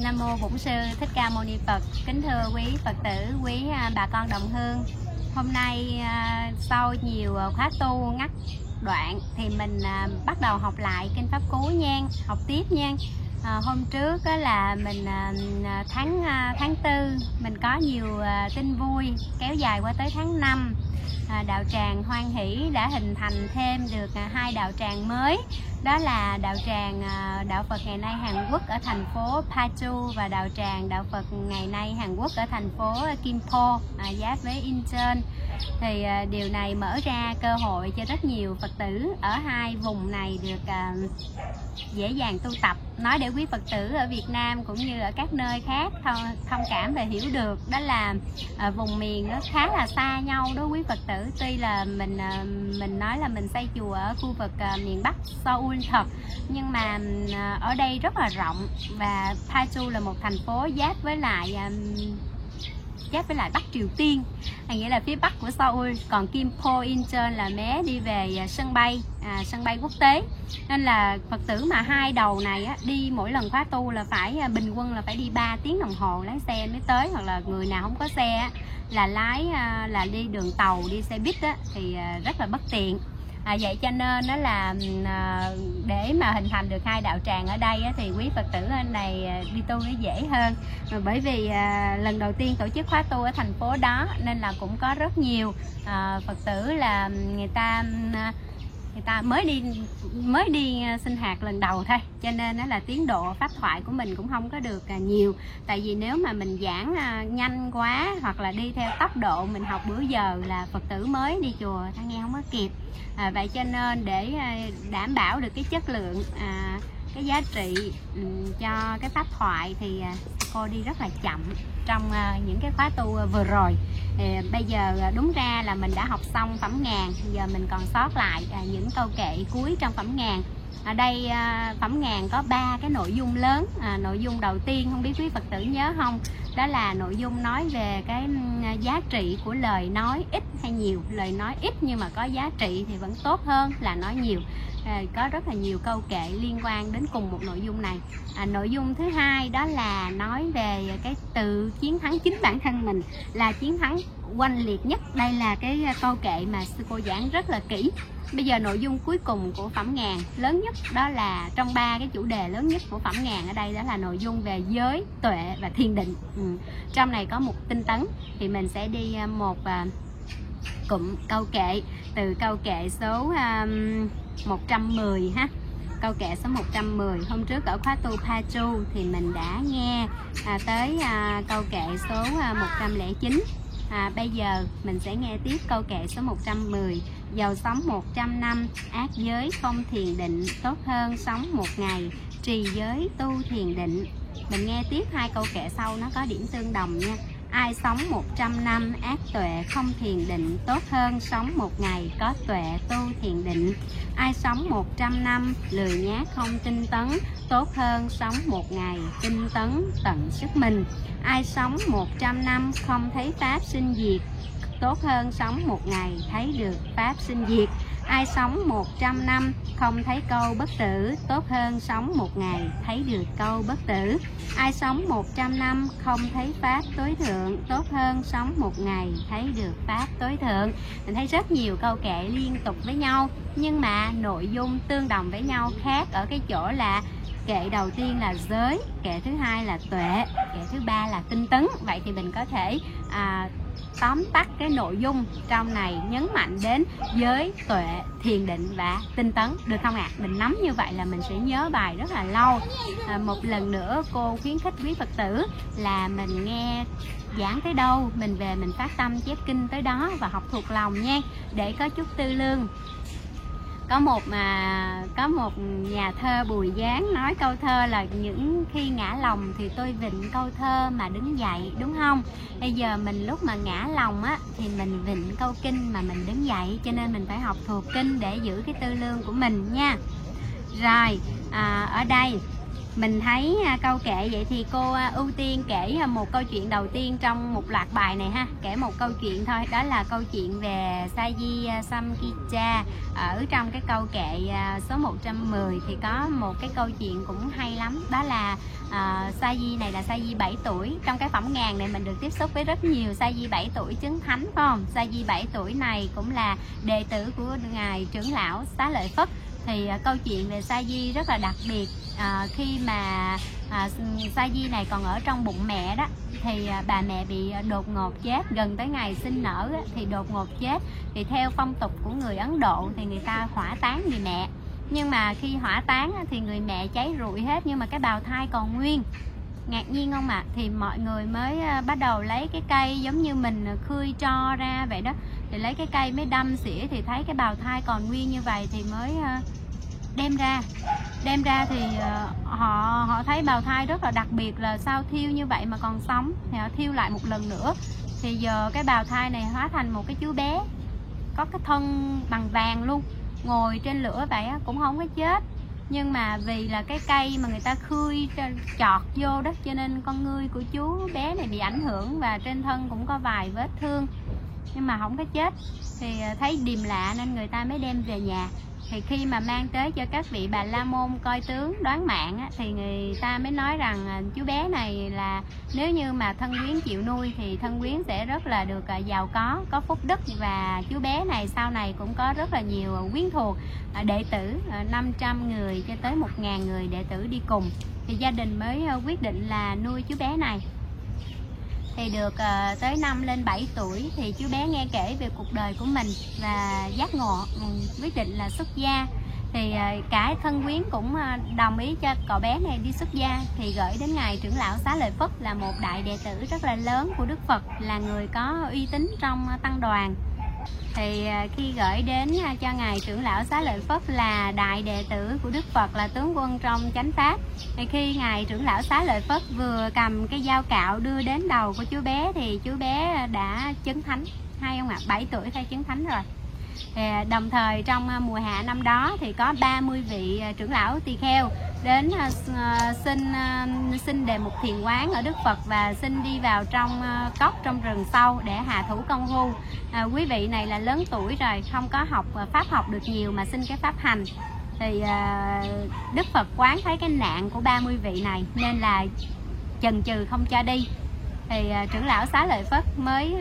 Nam mô Bổn Sư Thích Ca Mâu Ni Phật. Kính thưa quý Phật tử, quý bà con đồng hương. Hôm nay sau nhiều khóa tu ngắt đoạn thì mình bắt đầu học lại kinh Pháp Cú nha, học tiếp nha. Hôm trước là mình tháng 4 mình có nhiều tin vui kéo dài qua tới tháng 5. Đạo tràng Hoan Hỷ đã hình thành thêm được 2 đạo tràng mới, đó là đạo tràng đạo Phật ngày nay Hàn Quốc ở thành phố Paju và đạo tràng đạo Phật ngày nay Hàn Quốc ở thành phố Gimpo, giáp với Incheon. Thì điều này mở ra cơ hội cho rất nhiều Phật tử ở hai vùng này được dễ dàng tu tập. Nói để quý Phật tử ở Việt Nam cũng như ở các nơi khác thông cảm và hiểu được, đó là vùng miền nó khá là xa nhau đó quý Phật tử. Tuy là mình nói là mình xây chùa ở khu vực miền Bắc Seoul thật, nhưng mà ở đây rất là rộng, và Paju là một thành phố giáp với lại Bắc Triều Tiên, nghĩa là phía bắc của Seoul. Còn Gimpo, Incheon là mé đi về sân bay quốc tế. Nên là Phật tử mà hai đầu này đi mỗi lần khóa tu là phải bình quân là phải đi 3 tiếng đồng hồ lái xe mới tới, hoặc là người nào không có xe là là đi đường tàu, đi xe buýt thì rất là bất tiện. Vậy cho nên đó là để mà hình thành được 2 đạo tràng ở đây thì quý Phật tử ở này đi tu nó dễ hơn. Bởi vì lần đầu tiên tổ chức khóa tu ở thành phố đó nên là cũng có rất nhiều Phật tử là người ta mới đi sinh hoạt lần đầu thôi, cho nên đó là tiến độ pháp thoại của mình cũng không có được nhiều. Tại vì nếu mà mình giảng nhanh quá hoặc là đi theo tốc độ mình học bữa giờ là Phật tử mới đi chùa ta nghe không có kịp. Vậy cho nên để đảm bảo được cái chất lượng, cái giá trị cho cái pháp thoại thì cô đi rất là chậm trong những cái khóa tu vừa rồi. Bây giờ đúng ra là mình đã học xong phẩm ngàn, giờ mình còn sót lại những câu kệ cuối trong phẩm ngàn. Ở đây phẩm ngàn có 3 cái nội dung lớn. Nội dung đầu tiên không biết quý Phật tử nhớ không, đó là nội dung nói về cái giá trị của lời nói ít hay nhiều. Lời nói ít nhưng mà có giá trị thì vẫn tốt hơn là nói nhiều. Có rất là nhiều câu kệ liên quan đến cùng một nội dung này. Nội dung thứ hai đó là nói về cái từ chiến thắng chính bản thân mình là chiến thắng oanh liệt nhất. Đây là cái câu kệ mà sư cô giảng rất là kỹ. Bây giờ nội dung cuối cùng của phẩm ngàn lớn nhất, đó là trong 3 cái chủ đề lớn nhất của phẩm ngàn ở đây, đó là nội dung về giới, tuệ và thiền định. Trong này có một tinh tấn thì mình sẽ đi một cụm câu kệ từ câu kệ số 110 ha. Câu kệ số 110 hôm trước ở khóa tu Paju thì mình đã nghe tới câu kệ số 109. Bây giờ mình sẽ nghe tiếp câu kệ số 110. Giàu sống 100 năm ác giới không thiền định, tốt hơn sống một ngày trì giới tu thiền định. Mình nghe tiếp 2 câu kệ sau, nó có điểm tương đồng nha. Ai sống 100 năm ác tuệ không thiền định, tốt hơn sống một ngày có tuệ tu thiền định. Ai sống 100 năm lười nhác không tinh tấn, tốt hơn sống một ngày tinh tấn tận sức mình. Ai sống 100 năm không thấy pháp sinh diệt, tốt hơn sống một ngày thấy được pháp sinh diệt. Ai sống 100 năm không thấy câu bất tử, tốt hơn sống một ngày thấy được câu bất tử. Ai sống 100 năm không thấy pháp tối thượng, tốt hơn sống một ngày thấy được pháp tối thượng. Mình thấy rất nhiều câu kệ liên tục với nhau, nhưng mà nội dung tương đồng với nhau, khác ở cái chỗ là kệ đầu tiên là giới, kệ thứ hai là tuệ, kệ thứ ba là tinh tấn. Vậy thì mình có thể tóm tắt cái nội dung trong này, nhấn mạnh đến giới, tuệ, thiền định và tinh tấn, được không ạ? Mình nắm như vậy là mình sẽ nhớ bài rất là lâu. Một lần nữa cô khuyến khích quý Phật tử là mình nghe giảng tới đâu mình về mình phát tâm chép kinh tới đó và học thuộc lòng nha, để có chút tư lương. Có một nhà thơ Bùi Giáng nói câu thơ là những khi ngã lòng thì tôi vịnh câu thơ mà đứng dậy, đúng không? Bây giờ mình lúc mà ngã lòng thì mình vịnh câu kinh mà mình đứng dậy, cho nên mình phải học thuộc kinh để giữ cái tư lương của mình nha. Rồi ở đây Mình thấy câu kệ vậy thì cô ưu tiên kể một câu chuyện đầu tiên trong một loạt bài này ha. Kể một câu chuyện thôi, đó là câu chuyện về Saji Samgita. Ở trong cái câu kệ số 110 thì có một cái câu chuyện cũng hay lắm. Đó là Saji này là Saji 7 tuổi. Trong cái phẩm ngàn này mình được tiếp xúc với rất nhiều Saji 7 tuổi chứng thánh, phải không? Saji 7 tuổi này cũng là đệ tử của ngài trưởng lão Xá Lợi Phất. Thì câu chuyện về Saji rất là đặc biệt. Khi mà Saji này còn ở trong bụng mẹ đó, thì bà mẹ bị đột ngột chết, gần tới ngày sinh nở thì đột ngột chết. Thì theo phong tục của người Ấn Độ thì người ta hỏa táng người mẹ, nhưng mà khi hỏa táng thì người mẹ cháy rụi hết, nhưng mà cái bào thai còn nguyên. Ngạc nhiên không ạ? Thì mọi người mới bắt đầu lấy cái cây giống như mình khươi tro ra vậy đó, thì lấy cái cây mới đâm xỉa thì thấy cái bào thai còn nguyên như vậy thì mới đem ra thì họ thấy bào thai rất là đặc biệt, là sao thiêu như vậy mà còn sống, thì họ thiêu lại một lần nữa. Thì giờ cái bào thai này hóa thành một cái chú bé có cái thân bằng vàng luôn, ngồi trên lửa vậy cũng không có chết. Nhưng mà vì là cái cây mà người ta khươi chọt vô đó, cho nên con ngươi của chú bé này bị ảnh hưởng, và trên thân cũng có vài vết thương nhưng mà không có chết. Thì thấy điềm lạ nên người ta mới đem về nhà. Thì khi mà mang tới cho các vị Bà La Môn coi tướng đoán mạng thì người ta mới nói rằng chú bé này là nếu như mà thân quyến chịu nuôi thì thân quyến sẽ rất là được giàu có phúc đức, và chú bé này sau này cũng có rất là nhiều quyến thuộc, đệ tử 500 người cho tới 1000 người đệ tử đi cùng. Thì gia đình mới quyết định là nuôi chú bé này. Thì được tới năm lên 7 tuổi thì chú bé nghe kể về cuộc đời của mình và giác ngộ, quyết định là xuất gia. Thì cả thân quyến cũng đồng ý cho cậu bé này đi xuất gia, thì gửi đến ngài trưởng lão Xá Lợi Phất là một đại đệ tử rất là lớn của Đức Phật, là người có uy tín trong tăng đoàn. Thì khi gửi đến cho ngài trưởng lão Xá Lợi Phất là đại đệ tử của Đức Phật, là tướng quân trong chánh pháp, thì khi ngài trưởng lão Xá Lợi Phất vừa cầm cái dao cạo đưa đến đầu của chú bé thì chú bé đã chứng thánh, hay không ạ? 7 tuổi thay chứng thánh rồi. Thì đồng thời trong mùa hạ năm đó thì có 30 vị trưởng lão tỳ kheo đến xin đề mục thiền quán ở Đức Phật, và xin đi vào trong cốc trong rừng sâu để hạ thủ công phu. Quý vị này là lớn tuổi rồi, không có học pháp học được nhiều mà xin cái pháp hành. Thì Đức Phật quán thấy cái nạn của 30 vị này nên là chần chừ không cho đi. Thì trưởng lão Xá Lợi Phất mới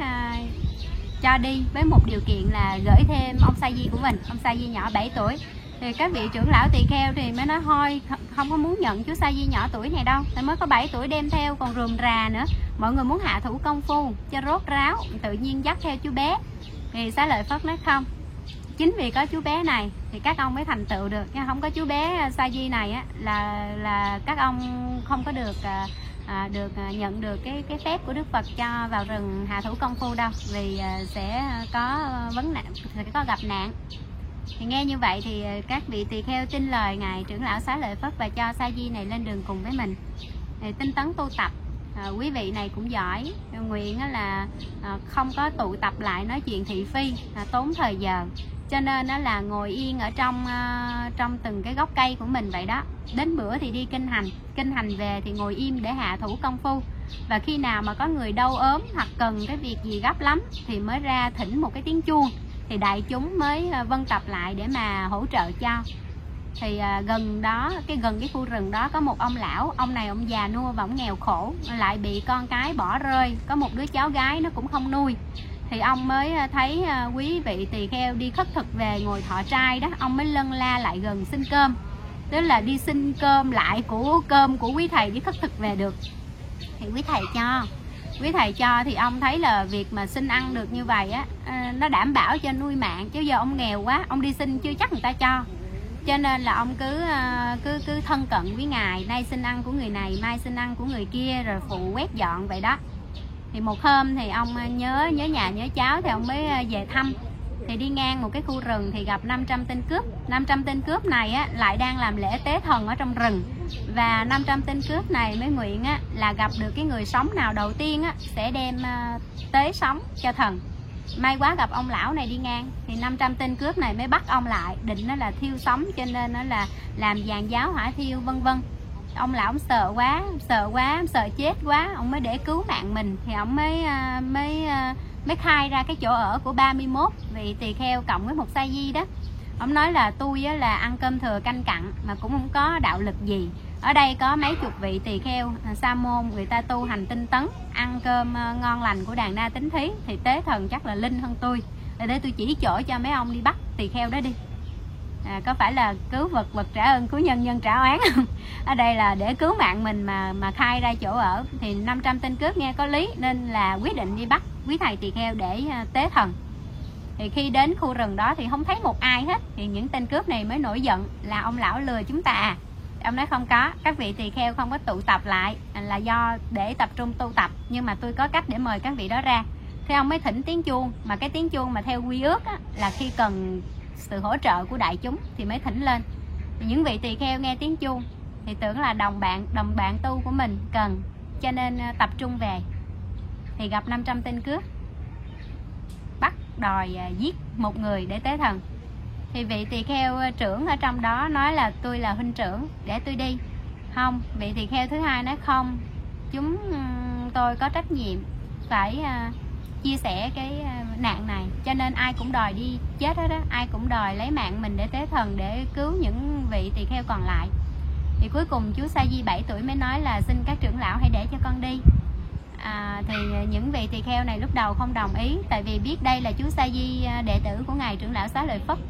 cho đi với một điều kiện là gửi thêm ông Sa Di của mình, ông Sa Di nhỏ 7 tuổi. Thì các vị trưởng lão tỳ kheo thì mới nói thôi, không có muốn nhận chú Sa Di nhỏ tuổi này đâu, tại mới có 7 tuổi đem theo còn rườm rà nữa, mọi người muốn hạ thủ công phu cho rốt ráo, tự nhiên dắt theo chú bé. Thì Xá Lợi Phất nói không, chính vì có chú bé này thì các ông mới thành tựu được, nhưng không có chú bé Sa Di này á, là các ông không có được nhận được cái phép của Đức Phật cho vào rừng hạ thủ công phu đâu, vì sẽ có vấn nạn, sẽ có gặp nạn. Thì nghe như vậy thì các vị tỳ kheo tin lời ngài trưởng lão Xá Lợi Phất và cho Sa Di này lên đường cùng với mình. Thì tinh tấn tu tập. Quý vị này cũng giỏi, nguyện là không có tụ tập lại nói chuyện thị phi, tốn thời giờ, cho nên đó là ngồi yên ở trong từng cái gốc cây của mình vậy đó. Đến bữa thì đi kinh hành về thì ngồi im để hạ thủ công phu, và khi nào mà có người đau ốm hoặc cần cái việc gì gấp lắm thì mới ra thỉnh một cái tiếng chuông, thì đại chúng mới vân tập lại để mà hỗ trợ cho. Thì gần cái khu rừng đó có một ông lão, ông này ông già nua và ông nghèo khổ, lại bị con cái bỏ rơi, có một đứa cháu gái nó cũng không nuôi. Thì ông mới thấy quý vị tỳ kheo đi khất thực về ngồi thọ trai đó, ông mới lân la lại gần xin cơm, tức là đi xin cơm lại của cơm của quý thầy đi khất thực về được. Thì quý thầy cho thì ông thấy là việc mà xin ăn được như vậy á, nó đảm bảo cho nuôi mạng, chứ giờ ông nghèo quá, ông đi xin chưa chắc người ta cho nên là ông cứ thân cận với ngài, nay xin ăn của người này, mai xin ăn của người kia, rồi phụ quét dọn vậy đó. Thì một hôm thì ông nhớ nhà nhớ cháu thì ông mới về thăm. Thì đi ngang một cái khu rừng thì gặp 500 tên cướp. 500 tên cướp này á, lại đang làm lễ tế thần ở trong rừng. Và 500 tên cướp này mới nguyện á, là gặp được cái người sống nào đầu tiên á, sẽ đem tế sống cho thần. May quá gặp ông lão này đi ngang, thì 500 tên cướp này mới bắt ông lại, định nó là thiêu sống, cho nên nó là làm giàn giáo hỏa thiêu vân vân. Ông lão ông sợ quá, sợ chết quá, ông mới để cứu mạng mình thì ông mới khai ra cái chỗ ở của 31 vị tỳ kheo cộng với một sa di đó. Ông nói là tôi là ăn cơm thừa canh cặn mà cũng không có đạo lực gì. Ở đây có mấy chục vị tỳ kheo sa môn, người ta tu hành tinh tấn, ăn cơm ngon lành của đàn na tính thí, thì tế thần chắc là linh hơn tôi. Để tôi chỉ chỗ cho mấy ông đi bắt tỳ kheo đó đi. Có phải là cứu vật trả ơn, cứu nhân trả oán không? Ở đây là để cứu mạng mình mà khai ra chỗ ở. Thì 500 tên cướp nghe có lý nên là quyết định đi bắt quý thầy tỳ kheo để tế thần. Thì khi đến khu rừng đó thì không thấy một ai hết, thì những tên cướp này mới nổi giận là ông lão lừa chúng ta à. Ông nói không có, các vị tỳ kheo không có tụ tập lại là do để tập trung tu tập, nhưng mà tôi có cách để mời các vị đó ra. Thế ông mới thỉnh tiếng chuông, mà cái tiếng chuông mà theo quy ước á, là khi cần sự hỗ trợ của đại chúng thì mới thỉnh lên. Thì những vị tỳ kheo nghe tiếng chuông thì tưởng là đồng bạn tu của mình cần, cho nên tập trung về. Thì gặp 500 tên cướp bắt đòi giết một người để tế thần. Thì vị tỳ kheo trưởng ở trong đó nói là tôi là huynh trưởng, để tôi đi. Không, vị tỳ kheo thứ hai nói không, chúng tôi có trách nhiệm phải chia sẻ cái nạn này, cho nên ai cũng đòi đi chết hết đó, ai cũng đòi lấy mạng mình để tế thần, để cứu những vị tỳ kheo còn lại. Thì cuối cùng chú Sa Di 7 tuổi mới nói là xin các trưởng lão hãy để cho con đi. Thì những vị tỳ kheo này lúc đầu không đồng ý, tại vì biết đây là chú Sa Di đệ tử của ngài trưởng lão Xá Lợi Phất,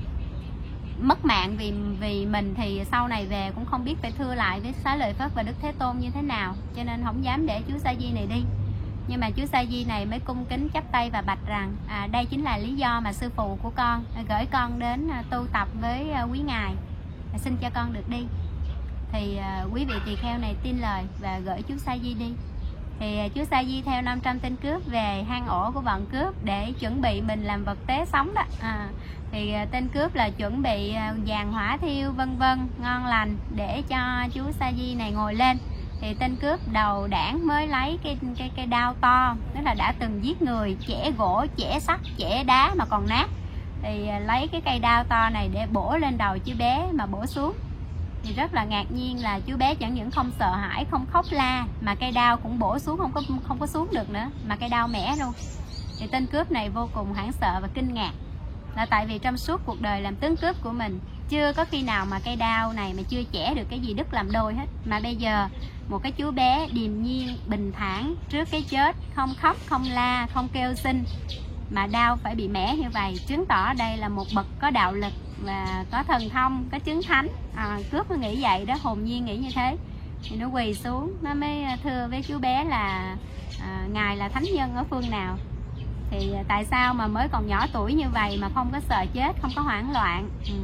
mất mạng vì mình thì sau này về cũng không biết phải thưa lại với Xá Lợi Phất và Đức Thế Tôn như thế nào, cho nên không dám để chú Sa Di này đi. Nhưng mà chú Sa Di này mới cung kính chắp tay và bạch rằng đây chính là lý do mà sư phụ của con gửi con đến tu tập với quý ngài, xin cho con được đi. Thì quý vị tỳ kheo này tin lời và gửi chú Sa Di đi. Thì chú Sa Di theo 500 tên cướp về hang ổ của bọn cướp để chuẩn bị mình làm vật tế sống đó. Thì tên cướp là chuẩn bị vàng hỏa thiêu vân vân ngon lành để cho chú Sa Di này ngồi lên. Thì tên cướp đầu đảng mới lấy cái đao to, tức là đã từng giết người, chẻ gỗ, chẻ sắt, chẻ đá mà còn nát. Thì lấy cái cây đao to này để bổ lên đầu chú bé mà bổ xuống. Thì rất là ngạc nhiên là chú bé chẳng những không sợ hãi, không khóc la, mà cây đao cũng bổ xuống không có xuống được nữa, mà cây đao mẻ luôn. Thì tên cướp này vô cùng hoảng sợ và kinh ngạc, là tại vì trong suốt cuộc đời làm tướng cướp của mình chưa có khi nào mà cây đao này mà chưa chẻ được cái gì đứt làm đôi hết. Mà bây giờ một cái chú bé điềm nhiên bình thản trước cái chết, không khóc, không la, không kêu xin, mà đao phải bị mẻ như vậy, chứng tỏ đây là một bậc có đạo lực và có thần thông, có chứng thánh. Cướp nó nghĩ vậy đó, hồn nhiên nghĩ như thế. Thì nó quỳ xuống, nó mới thưa với chú bé là ngài là thánh nhân ở phương nào, thì tại sao mà mới còn nhỏ tuổi như vậy mà không có sợ chết, không có hoảng loạn.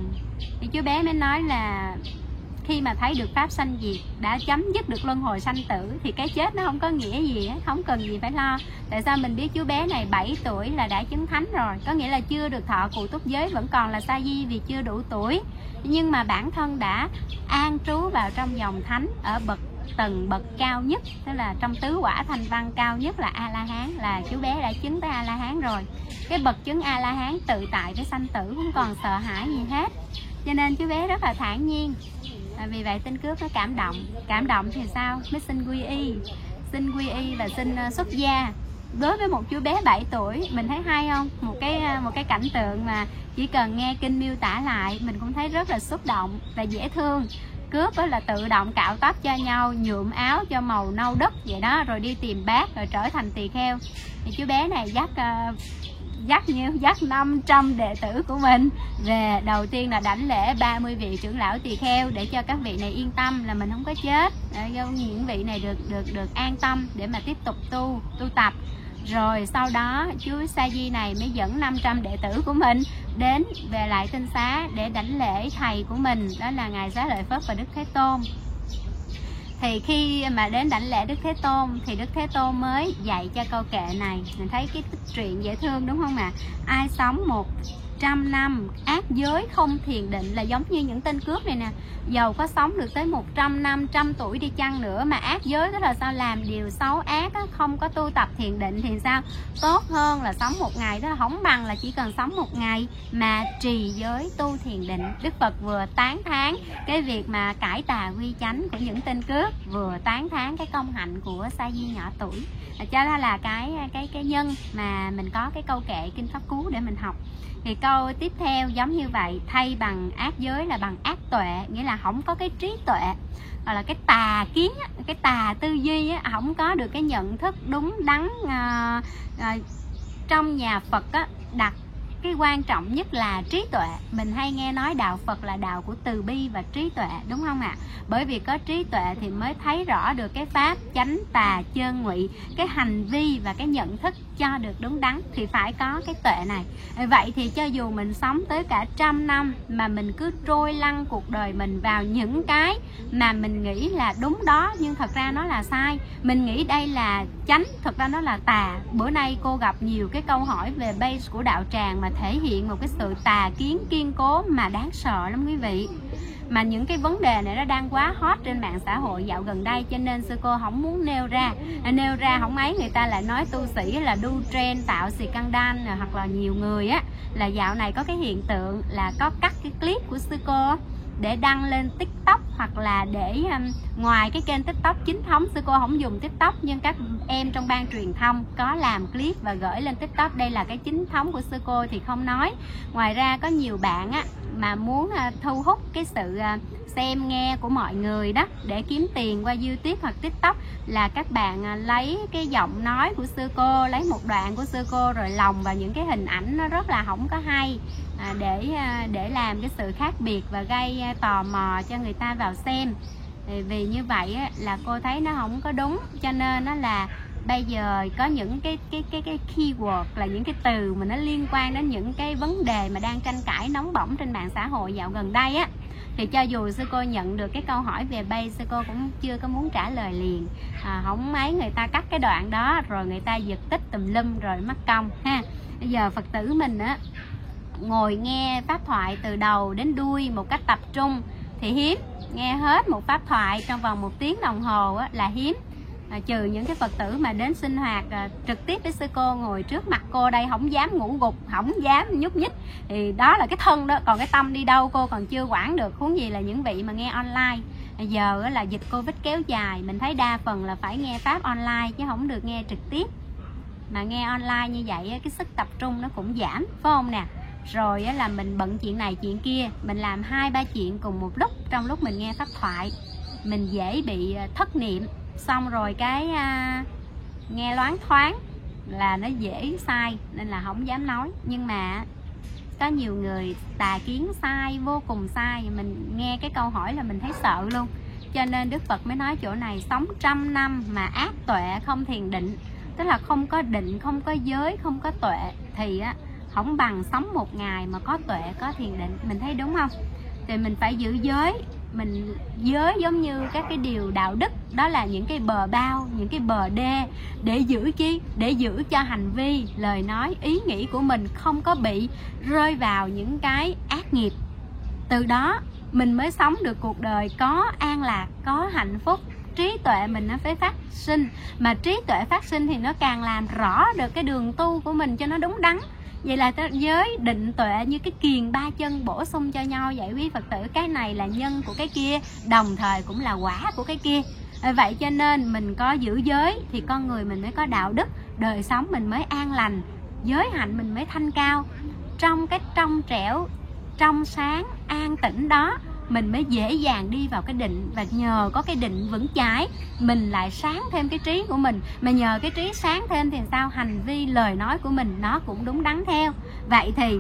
Thì chú bé mới nói là khi mà thấy được pháp sanh diệt, đã chấm dứt được luân hồi sanh tử, thì cái chết nó không có nghĩa gì hết, không cần gì phải lo. Tại sao mình biết chú bé này 7 tuổi là đã chứng thánh rồi, có nghĩa là chưa được thọ cụ túc giới, vẫn còn là sa di vì chưa đủ tuổi, nhưng mà bản thân đã an trú vào trong dòng thánh ở tầng bậc cao nhất, tức là trong tứ quả thành văn cao nhất là A La Hán, là chú bé đã chứng tới A La Hán rồi. Cái bậc chứng A La Hán tự tại với sanh tử, không còn sợ hãi gì hết, cho nên chú bé rất là thản nhiên. Vì vậy tên cướp nó cảm động thì sao, mới xin quy y và xin xuất gia. Đối với một chú bé 7 tuổi, mình thấy hay không? Một cái cảnh tượng mà chỉ cần nghe kinh miêu tả lại mình cũng thấy rất là xúc động và dễ thương. Cướp là tự động cạo tóc cho nhau, nhuộm áo cho màu nâu đất vậy đó, rồi đi tìm bác, rồi trở thành tỳ kheo. Thì chú bé này dắt 500 đệ tử của mình về. Đầu tiên là đảnh lễ 30 vị trưởng lão tỳ kheo để cho các vị này yên tâm là mình không có chết, để cho những vị này được an tâm để mà tiếp tục tu tập. Rồi sau đó chú Sa Di này mới dẫn 500 đệ tử của mình đến về lại Tinh Xá để đảnh lễ thầy của mình, đó là ngài Xá Lợi Phất và Đức Thế Tôn. Thì khi mà đến đảnh lễ Đức Thế Tôn thì Đức Thế Tôn mới dạy cho câu kệ này. Mình thấy cái tích truyện dễ thương đúng không ạ? Ai sống 100 năm ác giới không thiền định, là giống như những tên cướp này nè, dầu có sống được tới 100 năm, 100 tuổi đi chăng nữa mà ác giới, tức là sao, làm điều xấu ác á, không có tu tập thiền định thì sao, tốt hơn là sống một ngày, tức là không bằng là chỉ cần sống một ngày mà trì giới tu thiền định. Đức Phật vừa tán thán cái việc mà cải tà quy chánh của những tên cướp, vừa tán thán cái công hạnh của sa di nhỏ tuổi. Cho đó là cái nhân mà mình có cái câu kệ Kinh Pháp Cú để mình học. Thì câu tiếp theo giống như vậy, thay bằng ác giới là bằng ác tuệ, nghĩa là không có cái trí tuệ, hoặc là cái tà kiến, cái tà tư duy, không có được cái nhận thức đúng đắn. Trong nhà Phật đặt cái quan trọng nhất là trí tuệ. Mình hay nghe nói đạo Phật là đạo của từ bi và trí tuệ, đúng không ạ? Bởi vì có trí tuệ thì mới thấy rõ được cái pháp chánh tà chơn ngụy, cái hành vi và cái nhận thức cho được đúng đắn thì phải có cái tuệ này. Vậy thì cho dù mình sống tới cả 100 năm mà mình cứ trôi lăn cuộc đời mình vào những cái mà mình nghĩ là đúng đó, nhưng thật ra nó là sai. Mình nghĩ đây là chánh, thật ra nó là tà. Bữa nay cô gặp nhiều cái câu hỏi về base của đạo tràng mà thể hiện một cái sự tà kiến kiên cố mà đáng sợ lắm quý vị. Mà những cái vấn đề này nó đang quá hot trên mạng xã hội dạo gần đây, cho nên sư cô không muốn nêu ra không ấy, người ta lại nói tu sĩ là đu trend tạo scandal, hoặc là nhiều người là dạo này có cái hiện tượng là có cắt cái clip của sư cô để đăng lên TikTok, hoặc là để ngoài cái kênh TikTok chính thống, sư cô không dùng TikTok nhưng các em trong ban truyền thông có làm clip và gửi lên TikTok. Đây là cái chính thống của sư cô thì không nói. Ngoài ra có nhiều bạn mà muốn thu hút cái sự xem nghe của mọi người đó để kiếm tiền qua YouTube hoặc TikTok, là các bạn lấy cái giọng nói của sư cô, lấy một đoạn của sư cô rồi lồng vào những cái hình ảnh nó rất là không có hay, để làm cái sự khác biệt và gây tò mò cho người ta vào xem. Vì như vậy là cô thấy nó không có đúng, cho nên nó là bây giờ có những cái keyword, là những cái từ mà nó liên quan đến những cái vấn đề mà đang tranh cãi nóng bỏng trên mạng xã hội dạo gần đây thì cho dù sư cô nhận được cái câu hỏi về base, sư cô cũng chưa có muốn trả lời liền. Không mấy người ta cắt cái đoạn đó rồi người ta giật tích tùm lum rồi mất công ha. Bây giờ Phật tử mình ngồi nghe pháp thoại từ đầu đến đuôi một cách tập trung thì hiếm. Nghe hết một pháp thoại trong vòng 1 tiếng đồng hồ là hiếm. Trừ những cái Phật tử mà đến sinh hoạt trực tiếp với sư cô, ngồi trước mặt cô đây không dám ngủ gục, không dám nhúc nhích, thì đó là cái thân đó, còn cái tâm đi đâu cô còn chưa quản được, huống gì là những vị mà nghe online. Giờ là dịch Covid kéo dài, mình thấy đa phần là phải nghe pháp online chứ không được nghe trực tiếp. Mà nghe online như vậy cái sức tập trung nó cũng giảm, phải không nè? Rồi là mình bận chuyện này chuyện kia, mình làm 2-3 chuyện cùng một lúc trong lúc mình nghe pháp thoại, mình dễ bị thất niệm. Xong rồi cái nghe loáng thoáng là nó dễ sai, nên là không dám nói. Nhưng mà có nhiều người tà kiến sai, vô cùng sai. Mình nghe cái câu hỏi là mình thấy sợ luôn. Cho nên Đức Phật mới nói chỗ này, sống 100 năm mà ác tuệ không thiền định, tức là không có định, không có giới, không có tuệ, thì không bằng sống một ngày mà có tuệ, có thiền định. Mình thấy đúng không? Thì mình phải giữ giới. Mình giới giống như các cái điều đạo đức, đó là những cái bờ bao, những cái bờ đê, để giữ chi? Để giữ cho hành vi, lời nói, ý nghĩ của mình không có bị rơi vào những cái ác nghiệp. Từ đó mình mới sống được cuộc đời có an lạc, có hạnh phúc. Trí tuệ mình nó phải phát sinh, mà trí tuệ phát sinh thì nó càng làm rõ được cái đường tu của mình cho nó đúng đắn. Vậy là giới định tuệ như cái kiền 3 chân bổ sung cho nhau vậy quý Phật tử. Cái này là nhân của cái kia, đồng thời cũng là quả của cái kia. Vậy cho nên mình có giữ giới thì con người mình mới có đạo đức, đời sống mình mới an lành, giới hạnh mình mới thanh cao. Trong cái trong trẻo, trong sáng, an tĩnh đó mình mới dễ dàng đi vào cái định. Và nhờ có cái định vững chãi, mình lại sáng thêm cái trí của mình. Mà nhờ cái trí sáng thêm thì sao? Hành vi, lời nói của mình nó cũng đúng đắn theo. Vậy thì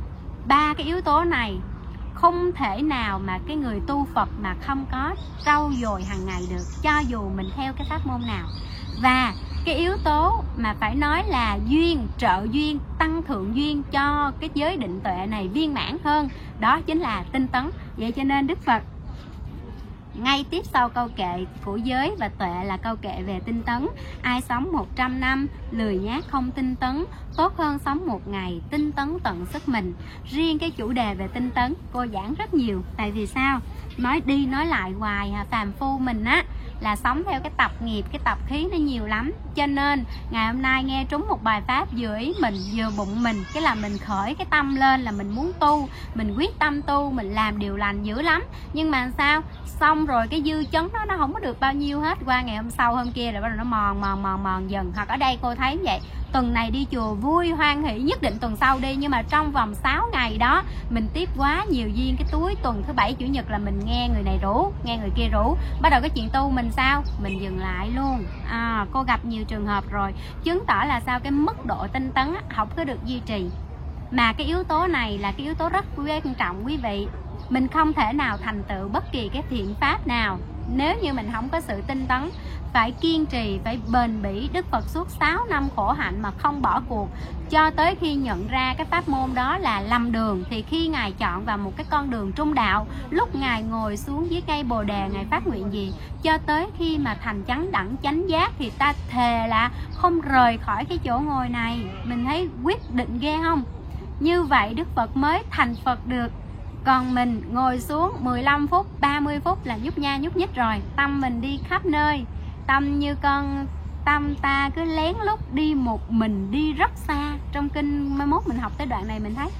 3 cái yếu tố này không thể nào mà cái người tu Phật mà không có trau dồi hàng ngày được, cho dù mình theo cái pháp môn nào. Và cái yếu tố mà phải nói là duyên, trợ duyên, tăng thượng duyên cho cái giới định tuệ này viên mãn hơn, đó chính là tinh tấn. Vậy cho nên Đức Phật Ngay tiếp sau câu kệ của giới và tuệ là câu kệ về tinh tấn. Ai sống 100 năm, lười nhác không tinh tấn, tốt hơn sống một ngày, tinh tấn tận sức mình. Riêng cái chủ đề về tinh tấn cô giảng rất nhiều. Tại vì sao? Nói đi nói lại hoài, phàm phu mình á là sống theo cái tập nghiệp, cái tập khí nó nhiều lắm. Cho nên ngày hôm nay nghe trúng một bài pháp vừa ý mình, vừa bụng mình, cái là mình khởi cái tâm lên là mình muốn tu, mình quyết tâm tu, mình làm điều lành dữ lắm. Nhưng mà sao? Xong rồi cái dư chấn đó nó không có được bao nhiêu hết, qua ngày hôm sau hôm kia rồi bắt đầu nó mòn dần. Hoặc ở đây cô thấy vậy, tuần này đi chùa vui hoan hỷ, nhất định tuần sau đi, nhưng mà trong vòng 6 ngày đó mình tiếp quá nhiều duyên, cái túi tuần thứ bảy chủ nhật là mình nghe người này rủ, nghe người kia rủ, bắt đầu cái chuyện tu mình sao? Mình dừng lại luôn. Cô gặp nhiều trường hợp rồi, chứng tỏ là sao? Cái mức độ tinh tấn không có được duy trì. Mà cái yếu tố này là cái yếu tố rất quan trọng quý vị. Mình không thể nào thành tựu bất kỳ cái thiện pháp nào nếu như mình không có sự tinh tấn. Phải kiên trì, phải bền bỉ. Đức Phật suốt 6 năm khổ hạnh mà không bỏ cuộc, cho tới khi nhận ra cái pháp môn đó là lầm đường, thì khi Ngài chọn vào một cái con đường trung đạo, lúc Ngài ngồi xuống dưới cây Bồ Đề, Ngài phát nguyện gì? Cho tới khi mà thành chánh đẳng chánh giác thì ta thề là không rời khỏi cái chỗ ngồi này. Mình thấy quyết định ghê không? Như vậy Đức Phật mới thành Phật được. Còn mình ngồi xuống 15 phút, 30 phút là nhúc nha nhúc nhích rồi. Tâm mình đi khắp nơi. Tâm như con tâm ta cứ lén lút đi một mình, đi rất xa. Trong kinh mai mốt mình học tới đoạn này mình thấy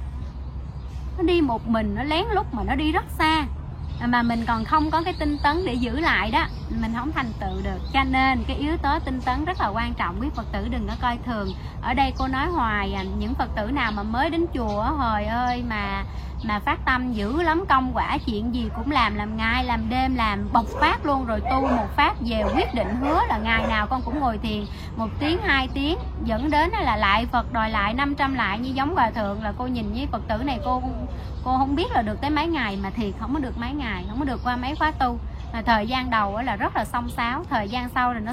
nó đi một mình, nó lén lút mà nó đi rất xa. Mà mình còn không có cái tinh tấn để giữ lại đó, mình không thành tựu được. Cho nên cái yếu tố tinh tấn rất là quan trọng, quý Phật tử đừng có coi thường. Ở đây cô nói hoài, những Phật tử nào mà mới đến chùa, hồi ơi mà phát tâm dữ lắm, công quả chuyện gì cũng làm ngày làm đêm, làm bộc phát luôn, rồi tu một phát về quyết định hứa là ngày nào con cũng ngồi thiền 1 tiếng 2 tiếng, dẫn đến là lại Phật đòi lại 500 lại như giống hòa thượng. Là cô nhìn với Phật tử này cô không biết là được tới mấy ngày, mà thiệt không có được mấy ngày, không có được qua mấy khóa tu. Thời gian đầu là rất là xông xáo, thời gian sau là nó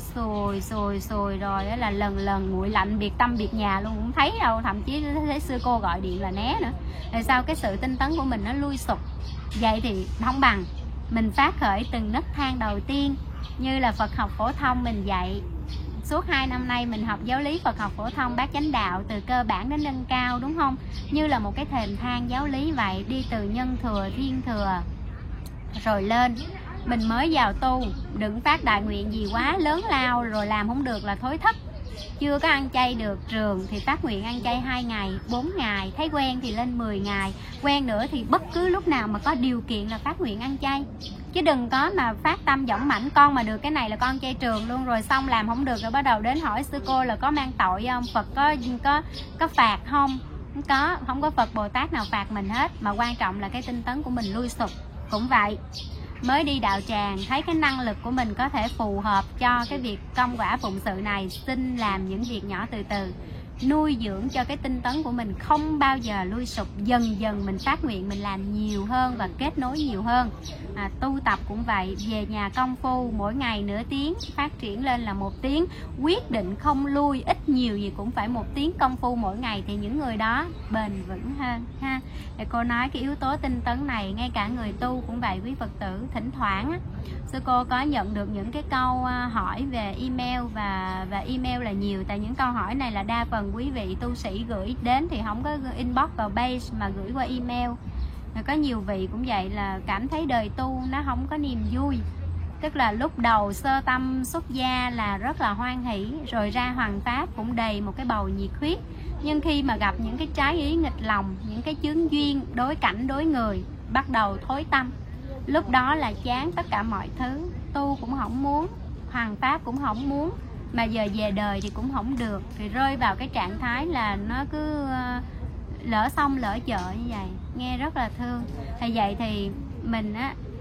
sùi rồi là lần nguội lạnh, biệt tâm biệt nhà luôn, không thấy đâu, thậm chí thấy xưa cô gọi điện là né nữa. Tại sao? Cái sự tinh tấn của mình nó lui sụp. Vậy thì không bằng mình phát khởi từng nấc thang đầu tiên, như là Phật học phổ thông mình dạy. Suốt 2 năm nay mình học giáo lý Phật học phổ thông Bát Chánh Đạo, từ cơ bản đến nâng cao, đúng không? Như là một cái thềm thang giáo lý vậy, đi từ nhân thừa, thiên thừa rồi lên. Mình mới vào tu, đừng phát đại nguyện gì quá lớn lao rồi làm không được là thối thất. Chưa có ăn chay được trường thì phát nguyện ăn chay 2 ngày, 4 ngày, thấy quen thì lên 10 ngày, quen nữa thì bất cứ lúc nào mà có điều kiện là phát nguyện ăn chay. Chứ đừng có mà phát tâm dõng mãnh, con mà được cái này là con chay trường luôn, rồi xong làm không được rồi bắt đầu đến hỏi sư cô là có mang tội không, Phật có phạt không? Không có Phật Bồ Tát nào phạt mình hết. Mà quan trọng là cái tinh tấn của mình lui sụp. Cũng vậy, mới đi đạo tràng thấy cái năng lực của mình có thể phù hợp cho cái việc công quả phụng sự này, xin làm những việc nhỏ từ từ, nuôi dưỡng cho cái tinh tấn của mình không bao giờ lui sụp. Dần dần mình phát nguyện, mình làm nhiều hơn và kết nối nhiều hơn. Tu tập cũng vậy, về nhà công phu mỗi ngày nửa tiếng, phát triển lên là 1 tiếng, quyết định không lui, ít nhiều gì cũng phải 1 tiếng công phu mỗi ngày, thì những người đó bền vững hơn ha. Thì cô nói cái yếu tố tinh tấn này ngay cả người tu cũng vậy quý Phật tử. Thỉnh thoảng sư cô có nhận được những cái câu hỏi về email, và email là nhiều, tại những câu hỏi này là đa phần quý vị tu sĩ gửi đến thì không có inbox vào page mà gửi qua email. Có nhiều vị cũng vậy, là cảm thấy đời tu nó không có niềm vui. Tức là lúc đầu sơ tâm xuất gia là rất là hoan hỷ, rồi ra hoằng pháp cũng đầy một cái bầu nhiệt huyết. Nhưng khi mà gặp những cái trái ý nghịch lòng, những cái chướng duyên, đối cảnh, đối người, bắt đầu thối tâm. Lúc đó là chán tất cả mọi thứ, tu cũng không muốn, hoằng pháp cũng không muốn, mà giờ về đời thì cũng không được, thì rơi vào cái trạng thái là nó cứ lỡ xong lỡ chợ như vậy, nghe rất là thương. Thì vậy thì mình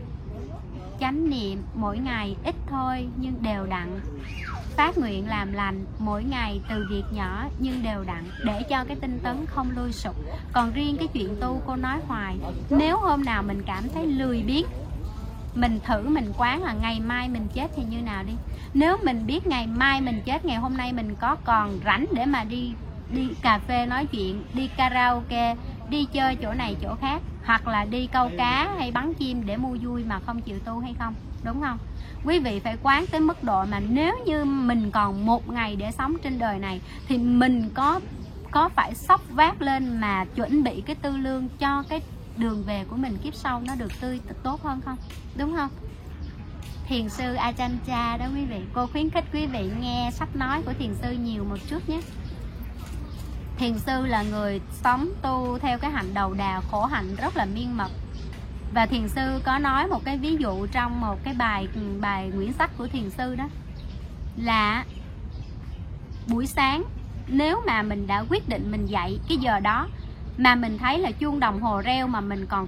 chánh niệm mỗi ngày ít thôi nhưng đều đặn, phát nguyện làm lành mỗi ngày từ việc nhỏ nhưng đều đặn, để cho cái tinh tấn không lui sụp. Còn riêng cái chuyện tu cô nói hoài, nếu hôm nào mình cảm thấy lười biếng, mình thử mình quán là ngày mai mình chết thì như nào đi. Nếu mình biết ngày mai mình chết, ngày hôm nay mình có còn rảnh để mà đi cà phê nói chuyện, đi karaoke, đi chơi chỗ này chỗ khác, hoặc là đi câu cá hay bắn chim để mua vui mà không chịu tu hay không? Đúng không? Quý vị phải quán tới mức độ mà nếu như mình còn một ngày để sống trên đời này thì mình có phải xốc vác lên mà chuẩn bị cái tư lương cho cái đường về của mình kiếp sau nó được tươi tốt hơn không? Đúng không? Thiền sư Ajahn Chah đó quý vị. Cô khuyến khích quý vị nghe sách nói của thiền sư nhiều một chút nhé. Thiền sư là người sống tu theo cái hạnh đầu đà khổ hạnh rất là miên mật. Và thiền sư có nói một cái ví dụ trong một cái bài quyển sách của thiền sư đó, là buổi sáng nếu mà mình đã quyết định mình dậy cái giờ đó mà mình thấy là chuông đồng hồ reo mà mình còn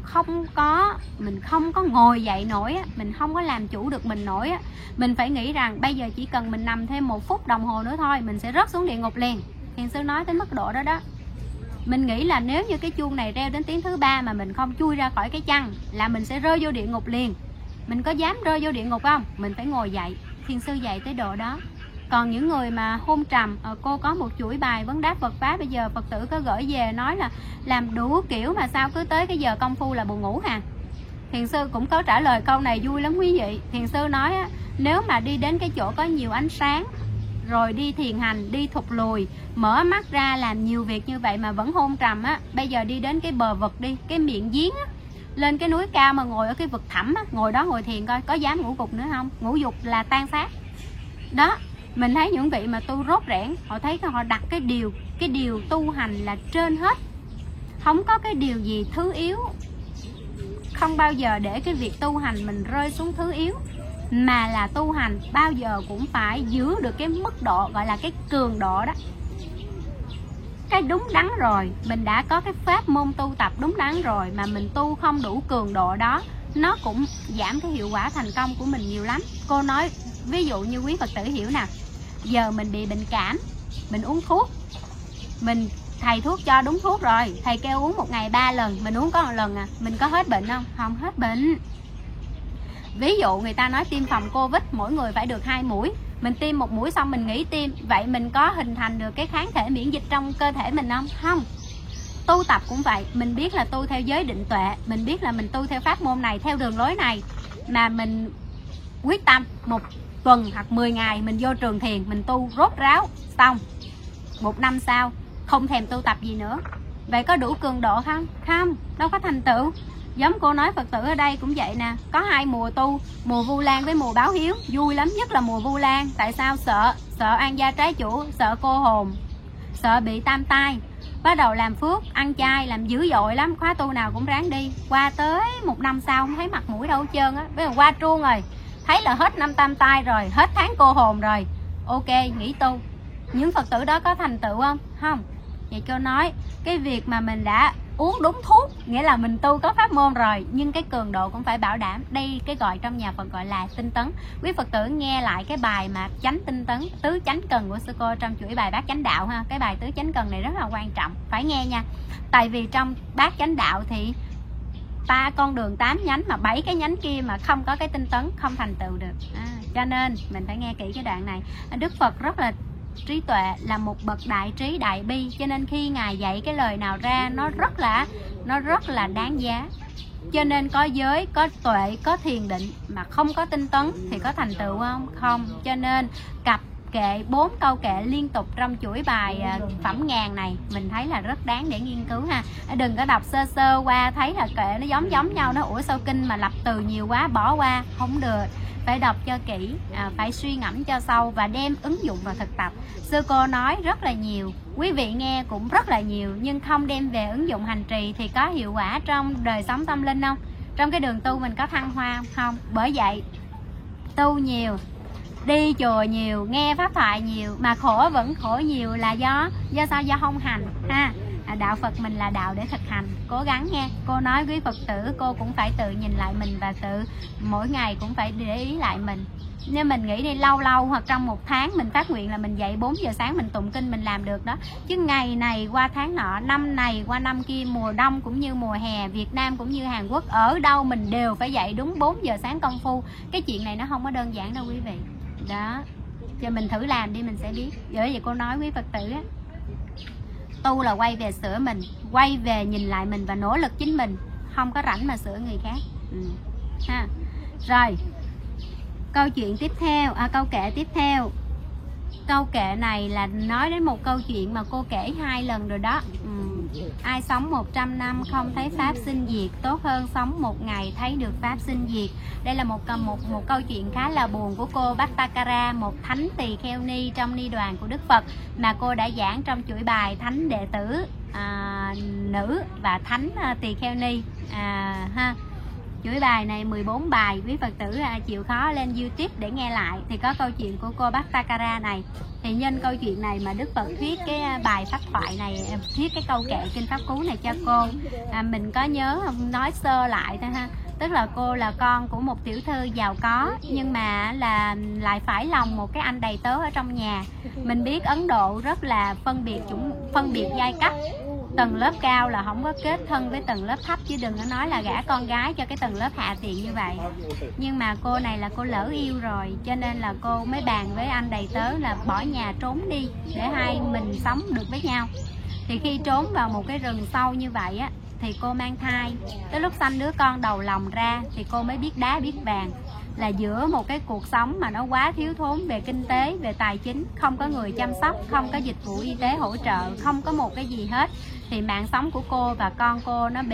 không có ngồi dậy nổi á, mình không có làm chủ được mình nổi á, mình phải nghĩ rằng bây giờ chỉ cần mình nằm thêm 1 phút đồng hồ nữa thôi mình sẽ rớt xuống địa ngục liền. Thiền sư nói tới mức độ đó đó. Mình nghĩ là nếu như cái chuông này reo đến tiếng thứ 3 mà mình không chui ra khỏi cái chăn là mình sẽ rơi vô địa ngục liền. Mình có dám rơi vô địa ngục không? Mình phải ngồi dậy. Thiền sư dạy tới độ đó. Còn những người mà hôn trầm, cô có một chuỗi bài vấn đáp Phật pháp, bây giờ Phật tử có gửi về nói là làm đủ kiểu mà sao cứ tới cái giờ công phu là buồn ngủ hả? Thiền sư cũng có trả lời câu này vui lắm quý vị. Thiền sư nói á, nếu mà đi đến cái chỗ có nhiều ánh sáng, rồi đi thiền hành, đi thụt lùi, mở mắt ra làm nhiều việc như vậy mà vẫn hôn trầm á, bây giờ đi đến cái bờ vực đi, cái miệng giếng á, lên cái núi cao mà ngồi ở cái vực thẳm á, ngồi đó ngồi thiền coi có dám ngủ gục nữa không? Ngủ dục là tan xác. Đó, mình thấy những vị mà tu rốt rẽn, họ thấy họ đặt cái điều tu hành là trên hết. Không có cái điều gì thứ yếu. Không bao giờ để cái việc tu hành mình rơi xuống thứ yếu, mà là tu hành bao giờ cũng phải giữ được cái mức độ gọi là cái cường độ đó. Cái đúng đắn rồi, mình đã có cái pháp môn tu tập đúng đắn rồi mà mình tu không đủ cường độ đó, nó cũng giảm cái hiệu quả thành công của mình nhiều lắm. Cô nói ví dụ như quý Phật tử hiểu nè, giờ mình bị bệnh cảm, mình uống thuốc, thầy thuốc cho đúng thuốc rồi, thầy kêu uống 1 ngày 3 lần, mình uống có 1 lần à, mình có hết bệnh không? Không hết bệnh. Ví dụ người ta nói tiêm phòng Covid mỗi người phải được 2 mũi, mình tiêm 1 mũi xong mình nghỉ tiêm, vậy mình có hình thành được cái kháng thể miễn dịch trong cơ thể mình không? Không. Tu tập cũng vậy, mình biết là tu theo giới định tuệ, mình biết là mình tu theo pháp môn này, theo đường lối này, mà mình quyết tâm 1 tuần hoặc 10 ngày mình vô trường thiền, mình tu rốt ráo, xong 1 năm sau không thèm tu tập gì nữa. Vậy có đủ cường độ không? Không, đâu có thành tựu. Giống cô nói Phật tử ở đây cũng vậy nè, có 2 mùa tu, mùa Vu Lan với mùa báo hiếu, vui lắm, nhất là mùa Vu Lan. Tại sao? Sợ ăn gia trái chủ, sợ cô hồn, sợ bị tam tai. Bắt đầu làm phước, ăn chay, làm dữ dội lắm, khóa tu nào cũng ráng đi. Qua tới 1 năm sau không thấy mặt mũi đâu hết trơn á. Bây giờ qua truông rồi, thấy là hết năm tam tai rồi, hết tháng cô hồn rồi, ok, nghỉ tu. Những Phật tử đó có thành tựu không? Không. Vậy cô nói cái việc mà mình đã uống đúng thuốc nghĩa là mình tu có pháp môn rồi, nhưng cái cường độ cũng phải bảo đảm. Đây cái gọi trong nhà Phật gọi là tinh tấn. Quý Phật tử nghe lại cái bài mà chánh tinh tấn, tứ chánh cần của sư cô trong chuỗi bài bát chánh đạo ha. Cái bài tứ chánh cần này rất là quan trọng, phải nghe nha. Tại vì trong bát chánh đạo thì ta con đường 8 nhánh mà 7 cái nhánh kia mà không có cái tinh tấn không thành tựu được. Cho nên mình phải nghe kỹ cái đoạn này. Đức Phật rất là trí tuệ, là một bậc đại trí đại bi, cho nên khi ngài dạy cái lời nào ra nó rất là đáng giá. Cho nên có giới, có tuệ, có thiền định mà không có tinh tấn thì có thành tựu không? Không. Cho nên cặp kệ 4 câu kệ liên tục trong chuỗi bài phẩm ngàn này mình thấy là rất đáng để nghiên cứu ha. Đừng có đọc sơ sơ qua thấy là kệ nó giống nhau, nó ủa sao kinh mà lập từ nhiều quá bỏ qua, không được. Phải đọc cho kỹ, phải suy ngẫm cho sâu và đem ứng dụng vào thực tập. Sư cô nói rất là nhiều, quý vị nghe cũng rất là nhiều, nhưng không đem về ứng dụng hành trì thì có hiệu quả trong đời sống tâm linh không? Trong cái đường tu mình có thăng hoa không? Bởi vậy tu nhiều, đi chùa nhiều, nghe pháp thoại nhiều mà khổ vẫn khổ nhiều là do sao? Do không hành ha. Đạo Phật mình là đạo để thực hành, cố gắng nghe. Cô nói quý Phật tử cô cũng phải tự nhìn lại mình và tự mỗi ngày cũng phải để ý lại mình. Nên mình nghĩ đi, lâu lâu hoặc trong 1 tháng mình phát nguyện là mình dậy 4 giờ sáng mình tụng kinh, mình làm được đó. Chứ ngày này qua tháng nọ, năm này qua năm kia, mùa đông cũng như mùa hè, Việt Nam cũng như Hàn Quốc, ở đâu mình đều phải dậy đúng 4 giờ sáng công phu. Cái chuyện này nó không có đơn giản đâu quý vị. Đó, cho mình thử làm đi mình sẽ biết. Bởi vậy cô nói quý Phật tử á, tu là quay về sửa mình, quay về nhìn lại mình và nỗ lực chính mình, không có rảnh mà sửa người khác. Ha. Rồi câu chuyện tiếp theo, câu kệ tiếp theo. Câu kệ này là nói đến một câu chuyện mà cô kể 2 lần rồi đó. Ai sống 100 năm không thấy pháp sinh diệt, tốt hơn sống một ngày thấy được pháp sinh diệt. Đây là một câu chuyện khá là buồn của cô Bhattakara, một thánh tỳ kheo ni trong ni đoàn của Đức Phật, mà cô đã giảng trong chuỗi bài thánh đệ tử nữ và thánh tỳ kheo ni. Chuỗi bài này 14 bài, quý Phật tử chịu khó lên YouTube để nghe lại thì có câu chuyện của cô Bhattakara này. Thì nhân câu chuyện này mà Đức Phật thuyết cái bài pháp thoại này, thuyết cái câu kệ kinh pháp cú này cho cô. Mình có nhớ không, nói sơ lại thôi ha. Tức là cô là con của một tiểu thư giàu có, nhưng mà là lại phải lòng một cái anh đầy tớ ở trong nhà. Mình biết Ấn Độ rất là phân biệt giai cấp. Tầng lớp cao là không có kết thân với tầng lớp thấp, chứ đừng có nói là gả con gái cho cái tầng lớp hạ tiện như vậy. Nhưng mà cô này là cô lỡ yêu rồi, cho nên là cô mới bàn với anh đầy tớ là bỏ nhà trốn đi để hai mình sống được với nhau. Thì khi trốn vào một cái rừng sâu như vậy á, thì cô mang thai. Tới lúc sanh đứa con đầu lòng ra thì cô mới biết đá biết vàng, là giữa một cái cuộc sống mà nó quá thiếu thốn về kinh tế, về tài chính, không có người chăm sóc, không có dịch vụ y tế hỗ trợ, không có một cái gì hết, thì mạng sống của cô và con cô nó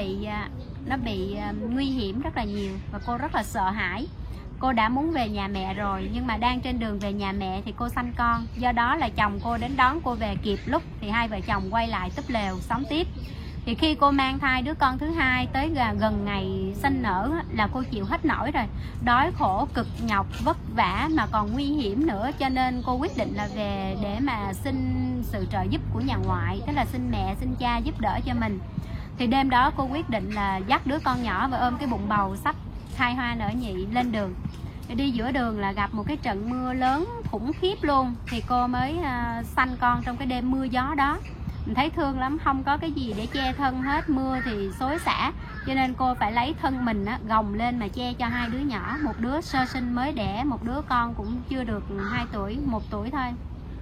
bị nguy hiểm rất là nhiều, và cô rất là sợ hãi. Cô đã muốn về nhà mẹ rồi, nhưng mà đang trên đường về nhà mẹ thì cô sanh con. Do đó là chồng cô đến đón cô về kịp lúc, thì hai vợ chồng quay lại túp lều sống tiếp. Thì khi cô mang thai đứa con thứ hai tới gần ngày sinh nở là cô chịu hết nổi rồi, đói khổ cực nhọc vất vả mà còn nguy hiểm nữa, cho nên cô quyết định là về để mà xin sự trợ giúp của nhà ngoại, tức là xin mẹ xin cha giúp đỡ cho mình. Thì đêm đó cô quyết định là dắt đứa con nhỏ và ôm cái bụng bầu sắp khai hoa nở nhị lên đường. Đi giữa đường là gặp một cái trận mưa lớn khủng khiếp luôn, thì cô mới sanh con trong cái đêm mưa gió đó. Mình thấy thương lắm, không có cái gì để che thân hết, mưa thì xối xả, cho nên cô phải lấy thân mình gồng lên mà che cho hai đứa nhỏ, một đứa sơ sinh mới đẻ, một đứa con cũng chưa được 2 tuổi, 1 tuổi thôi.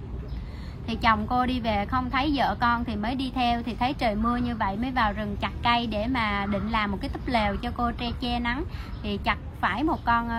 Thì chồng cô đi về không thấy vợ con thì mới đi theo, thì thấy trời mưa như vậy mới vào rừng chặt cây để mà định làm một cái túp lều cho cô che nắng. Thì chặt phải một con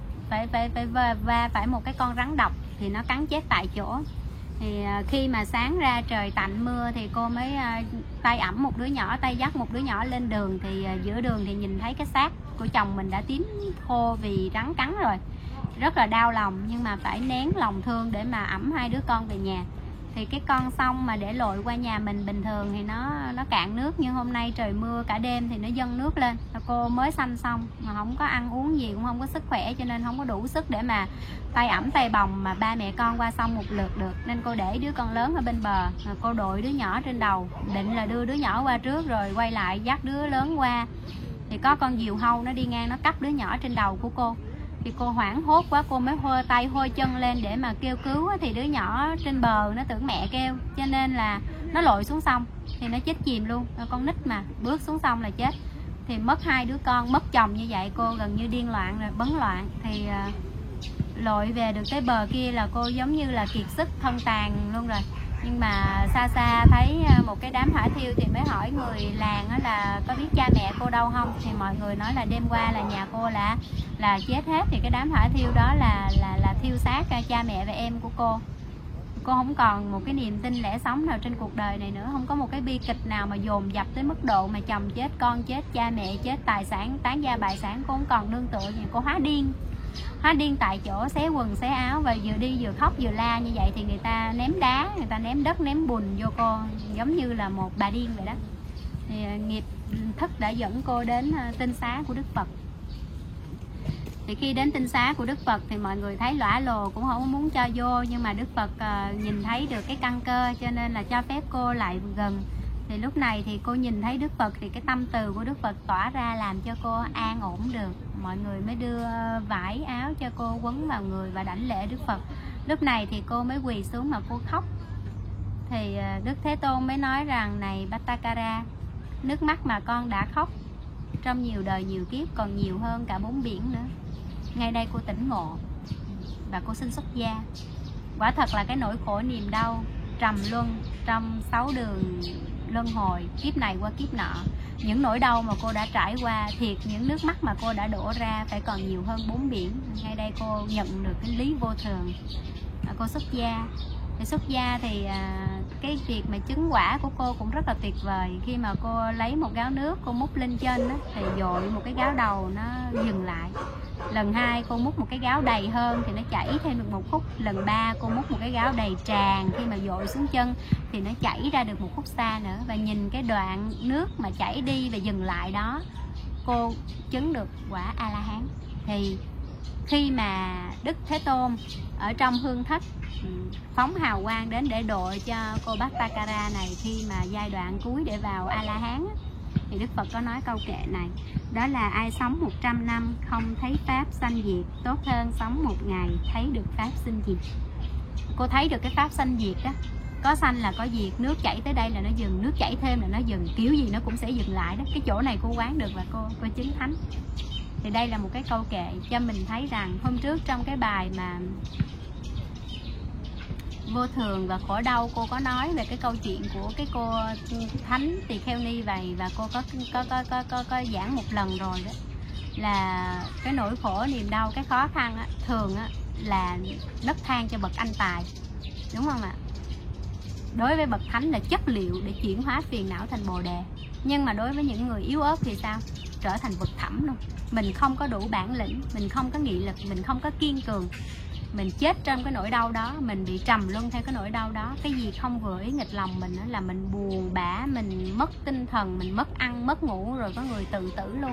phải một cái con rắn độc, thì nó cắn chết tại chỗ. Thì khi mà sáng ra trời tạnh mưa thì cô mới tay ẵm một đứa nhỏ, tay dắt một đứa nhỏ lên đường. Thì giữa đường thì nhìn thấy cái xác của chồng mình đã tím khô vì rắn cắn rồi, rất là đau lòng, nhưng mà phải nén lòng thương để mà ẵm hai đứa con về nhà. Thì cái con sông mà để lội qua nhà mình bình thường thì nó cạn nước, nhưng hôm nay trời mưa cả đêm thì nó dâng nước lên. Cô mới sanh xong mà không có ăn uống gì, cũng không có sức khỏe, cho nên không có đủ sức để mà tay ẵm tay bồng mà ba mẹ con qua sông một lượt được, nên cô để đứa con lớn ở bên bờ, cô đội đứa nhỏ trên đầu, định là đưa đứa nhỏ qua trước rồi quay lại dắt đứa lớn qua. Thì có con diều hâu nó đi ngang, nó cắp đứa nhỏ trên đầu của cô. Thì cô hoảng hốt quá, cô mới hôi tay hôi chân lên để mà kêu cứu. Thì đứa nhỏ trên bờ nó tưởng mẹ kêu, cho nên là nó lội xuống sông thì nó chết chìm luôn. Con nít mà bước xuống sông là chết. Thì mất 2 đứa con, mất chồng như vậy, cô gần như điên loạn rồi, bấn loạn. Thì lội về được tới bờ kia là cô giống như là kiệt sức thân tàn luôn rồi. Nhưng mà xa xa thấy một cái đám hỏa thiêu thì mới hỏi người làng là có biết cha mẹ cô đâu không. Thì mọi người nói là đêm qua là nhà cô là chết hết. Thì cái đám hỏa thiêu đó là thiêu xác cha mẹ và em của cô. Cô không còn một cái niềm tin lẽ sống nào trên cuộc đời này nữa, không có một cái bi kịch nào mà dồn dập tới mức độ mà chồng chết, con chết, cha mẹ chết, tài sản tán gia bại sản. Cô không còn nương tựa gì, cô hóa điên tại chỗ, xé quần xé áo, và vừa đi vừa khóc vừa la như vậy. Thì người ta ném đá, người ta ném đất, ném bùn vô cô, giống như là một bà điên vậy đó. Thì nghiệp thức đã dẫn cô đến tinh xá của Đức Phật. Thì khi đến tinh xá của Đức Phật thì mọi người thấy lõa lồ cũng không muốn cho vô, nhưng mà Đức Phật nhìn thấy được cái căn cơ, cho nên là cho phép cô lại gần. Thì lúc này thì cô nhìn thấy Đức Phật, thì cái tâm từ của Đức Phật tỏa ra làm cho cô an ổn được. Mọi người mới đưa vải áo cho cô quấn vào người và đảnh lễ Đức Phật. Lúc này thì cô mới quỳ xuống mà cô khóc. Thì Đức Thế Tôn mới nói rằng: này Bhattakara, nước mắt mà con đã khóc trong nhiều đời nhiều kiếp còn nhiều hơn cả 4 biển nữa. Ngay đây cô tỉnh ngộ và cô xin xuất gia. Quả thật là cái nỗi khổ niềm đau trầm luân trong 6 đường luân hồi, kiếp này qua kiếp nọ. Những nỗi đau mà cô đã trải qua, thiệt những nước mắt mà cô đã đổ ra phải còn nhiều hơn 4 biển. Ngay đây cô nhận được cái lý vô thường. Cô xuất gia. Thì xuất gia thì cái việc mà chứng quả của cô cũng rất là tuyệt vời. Khi mà cô lấy một gáo nước, cô múc lên trên đó, thì dội một cái gáo đầu nó dừng lại. Lần 2 cô múc một cái gáo đầy hơn thì nó chảy thêm được 1 khúc. Lần 3 cô múc một cái gáo đầy tràn, khi mà dội xuống chân thì nó chảy ra được 1 khúc xa nữa. Và nhìn cái đoạn nước mà chảy đi và dừng lại đó, cô chứng được quả A-la-hán. Thì khi mà Đức Thế Tôn ở trong hương thất phóng hào quang đến để độ cho cô Bhattakara này, khi mà giai đoạn cuối để vào A-la-hán, thì Đức Phật có nói câu kệ này, đó là: ai sống 100 năm không thấy pháp sanh diệt, tốt hơn sống 1 ngày thấy được pháp sinh diệt. Cô thấy được cái pháp sanh diệt đó, có sanh là có diệt, nước chảy tới đây là nó dừng, nước chảy thêm là nó dừng, kiểu gì nó cũng sẽ dừng lại đó. Cái chỗ này cô quán được và cô chứng thánh. Thì đây là một cái câu kệ cho mình thấy rằng, hôm trước trong cái bài mà vô thường và khổ đau, cô có nói về cái câu chuyện của cái cô Thánh Tỳ Kheo Ni vậy, và cô có giảng một lần rồi đó, là cái nỗi khổ niềm đau, cái khó khăn á, thường á, là đất than cho bậc anh tài, đúng không ạ? Đối với bậc thánh là chất liệu để chuyển hóa phiền não thành bồ đề. Nhưng mà đối với những người yếu ớt thì sao? Trở thành vực thẳm luôn. Mình không có đủ bản lĩnh, mình không có nghị lực, mình không có kiên cường, mình chết trong cái nỗi đau đó, mình bị trầm luân theo cái nỗi đau đó. Cái gì không vừa ý nghịch lòng mình đó là mình buồn bã, mình mất tinh thần, mình mất ăn, mất ngủ, rồi có người tự tử luôn.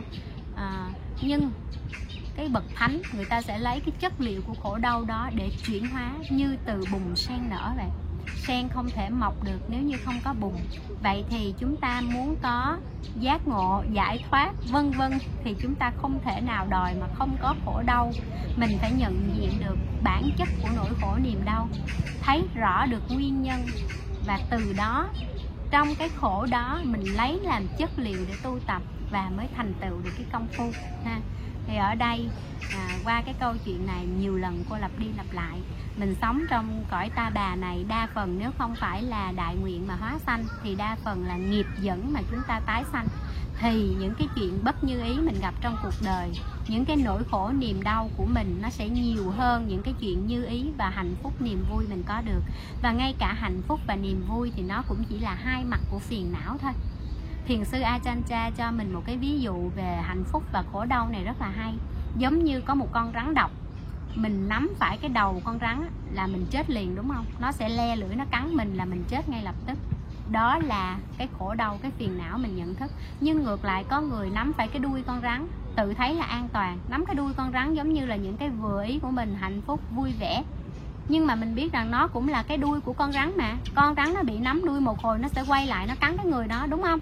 Nhưng cái bậc thánh, người ta sẽ lấy cái chất liệu của khổ đau đó để chuyển hóa, như từ bùn sen nở vậy. Sen không thể mọc được nếu như không có bùn. Vậy thì chúng ta muốn có giác ngộ, giải thoát vân vân, thì chúng ta không thể nào đòi mà không có khổ đau. Mình phải nhận diện được bản chất của nỗi khổ niềm đau, thấy rõ được nguyên nhân, và từ đó, trong cái khổ đó mình lấy làm chất liệu để tu tập, và mới thành tựu được cái công phu ha. Thì ở đây qua cái câu chuyện này nhiều lần cô lặp đi lặp lại, mình sống trong cõi ta bà này, đa phần nếu không phải là đại nguyện mà hóa sanh, thì đa phần là nghiệp dẫn mà chúng ta tái sanh. Thì những cái chuyện bất như ý mình gặp trong cuộc đời, những cái nỗi khổ niềm đau của mình nó sẽ nhiều hơn những cái chuyện như ý và hạnh phúc niềm vui mình có được. Và ngay cả hạnh phúc và niềm vui thì nó cũng chỉ là hai mặt của phiền não thôi. Thiền sư Ajahn Chah cho mình một cái ví dụ về hạnh phúc và khổ đau này rất là hay. Giống như có một con rắn độc, mình nắm phải cái đầu con rắn là mình chết liền, đúng không? Nó sẽ le lưỡi, nó cắn mình là mình chết ngay lập tức. Đó là cái khổ đau, cái phiền não mình nhận thức. Nhưng ngược lại có người nắm phải cái đuôi con rắn, tự thấy là an toàn, nắm cái đuôi con rắn giống như là những cái vừa ý của mình, hạnh phúc, vui vẻ. Nhưng mà mình biết rằng nó cũng là cái đuôi của con rắn mà. Con rắn nó bị nắm đuôi một hồi nó sẽ quay lại, nó cắn cái người đó, đúng không?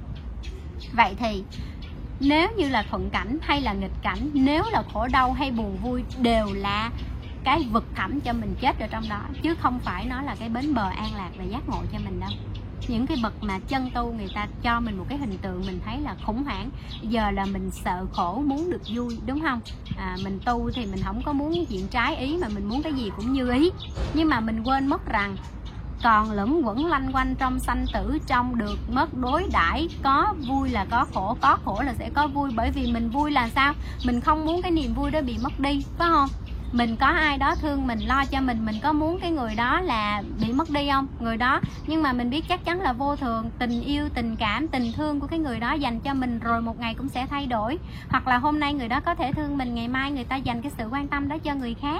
Vậy thì nếu như là thuận cảnh hay là nghịch cảnh, nếu là khổ đau hay buồn vui, đều là cái vực thẳm cho mình chết ở trong đó, chứ không phải nó là cái bến bờ an lạc và giác ngộ cho mình đâu. Những cái bậc mà chân tu, người ta cho mình một cái hình tượng mình thấy là khủng hoảng. Giờ là mình sợ khổ muốn được vui, đúng không? Mình tu thì mình không có muốn chuyện trái ý, mà mình muốn cái gì cũng như ý. Nhưng mà mình quên mất rằng còn lẫn quẩn lanh quanh trong sanh tử, trong được mất đối đãi, có vui là có khổ là sẽ có vui. Bởi vì mình vui là sao? Mình không muốn cái niềm vui đó bị mất đi, phải không? Mình có ai đó thương mình, lo cho mình có muốn cái người đó là bị mất đi không? Người đó, nhưng mà mình biết chắc chắn là vô thường, tình yêu, tình cảm, tình thương của cái người đó dành cho mình rồi một ngày cũng sẽ thay đổi. Hoặc là hôm nay người đó có thể thương mình, ngày mai người ta dành cái sự quan tâm đó cho người khác.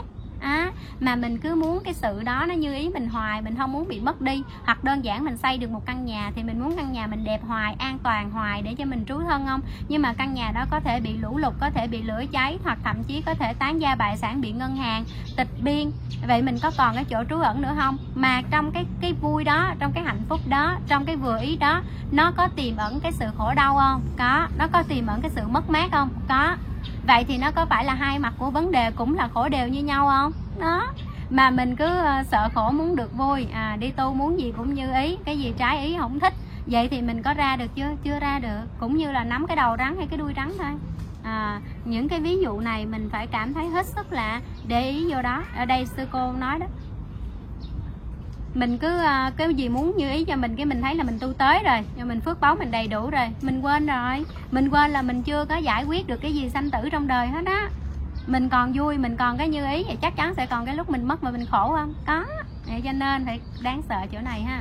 Mà mình cứ muốn cái sự đó nó như ý mình hoài, mình không muốn bị mất đi. Hoặc đơn giản mình xây được một căn nhà thì mình muốn căn nhà mình đẹp hoài, an toàn hoài để cho mình trú thân không? Nhưng mà căn nhà đó có thể bị lũ lụt, có thể bị lửa cháy, hoặc thậm chí có thể tán gia bại sản, bị ngân hàng tịch biên. Vậy mình có còn cái chỗ trú ẩn nữa không? Mà trong cái vui đó, trong cái hạnh phúc đó, trong cái vừa ý đó, nó có tiềm ẩn cái sự khổ đau không? Có. Nó có tiềm ẩn cái sự mất mát không? Có. Vậy thì nó có phải là hai mặt của vấn đề cũng là khổ đều như nhau không? Đó. Mà mình cứ sợ khổ muốn được vui, đi tu muốn gì cũng như ý, cái gì trái ý không thích. Vậy thì mình có ra được chưa? Chưa ra được. Cũng như là nắm cái đầu rắn hay cái đuôi rắn thôi. Những cái ví dụ này mình phải cảm thấy hết sức là để ý vô đó. Ở đây sư cô nói đó, mình cứ cái gì muốn như ý cho mình, cái mình thấy là mình tu tới rồi, nhưng mình phước báu mình đầy đủ rồi, mình quên rồi, mình quên là mình chưa có giải quyết được cái gì sanh tử trong đời hết á. Mình còn vui, mình còn cái như ý thì chắc chắn sẽ còn cái lúc mình mất mà mình khổ không? Có. Vậy cho nên phải đáng sợ chỗ này ha.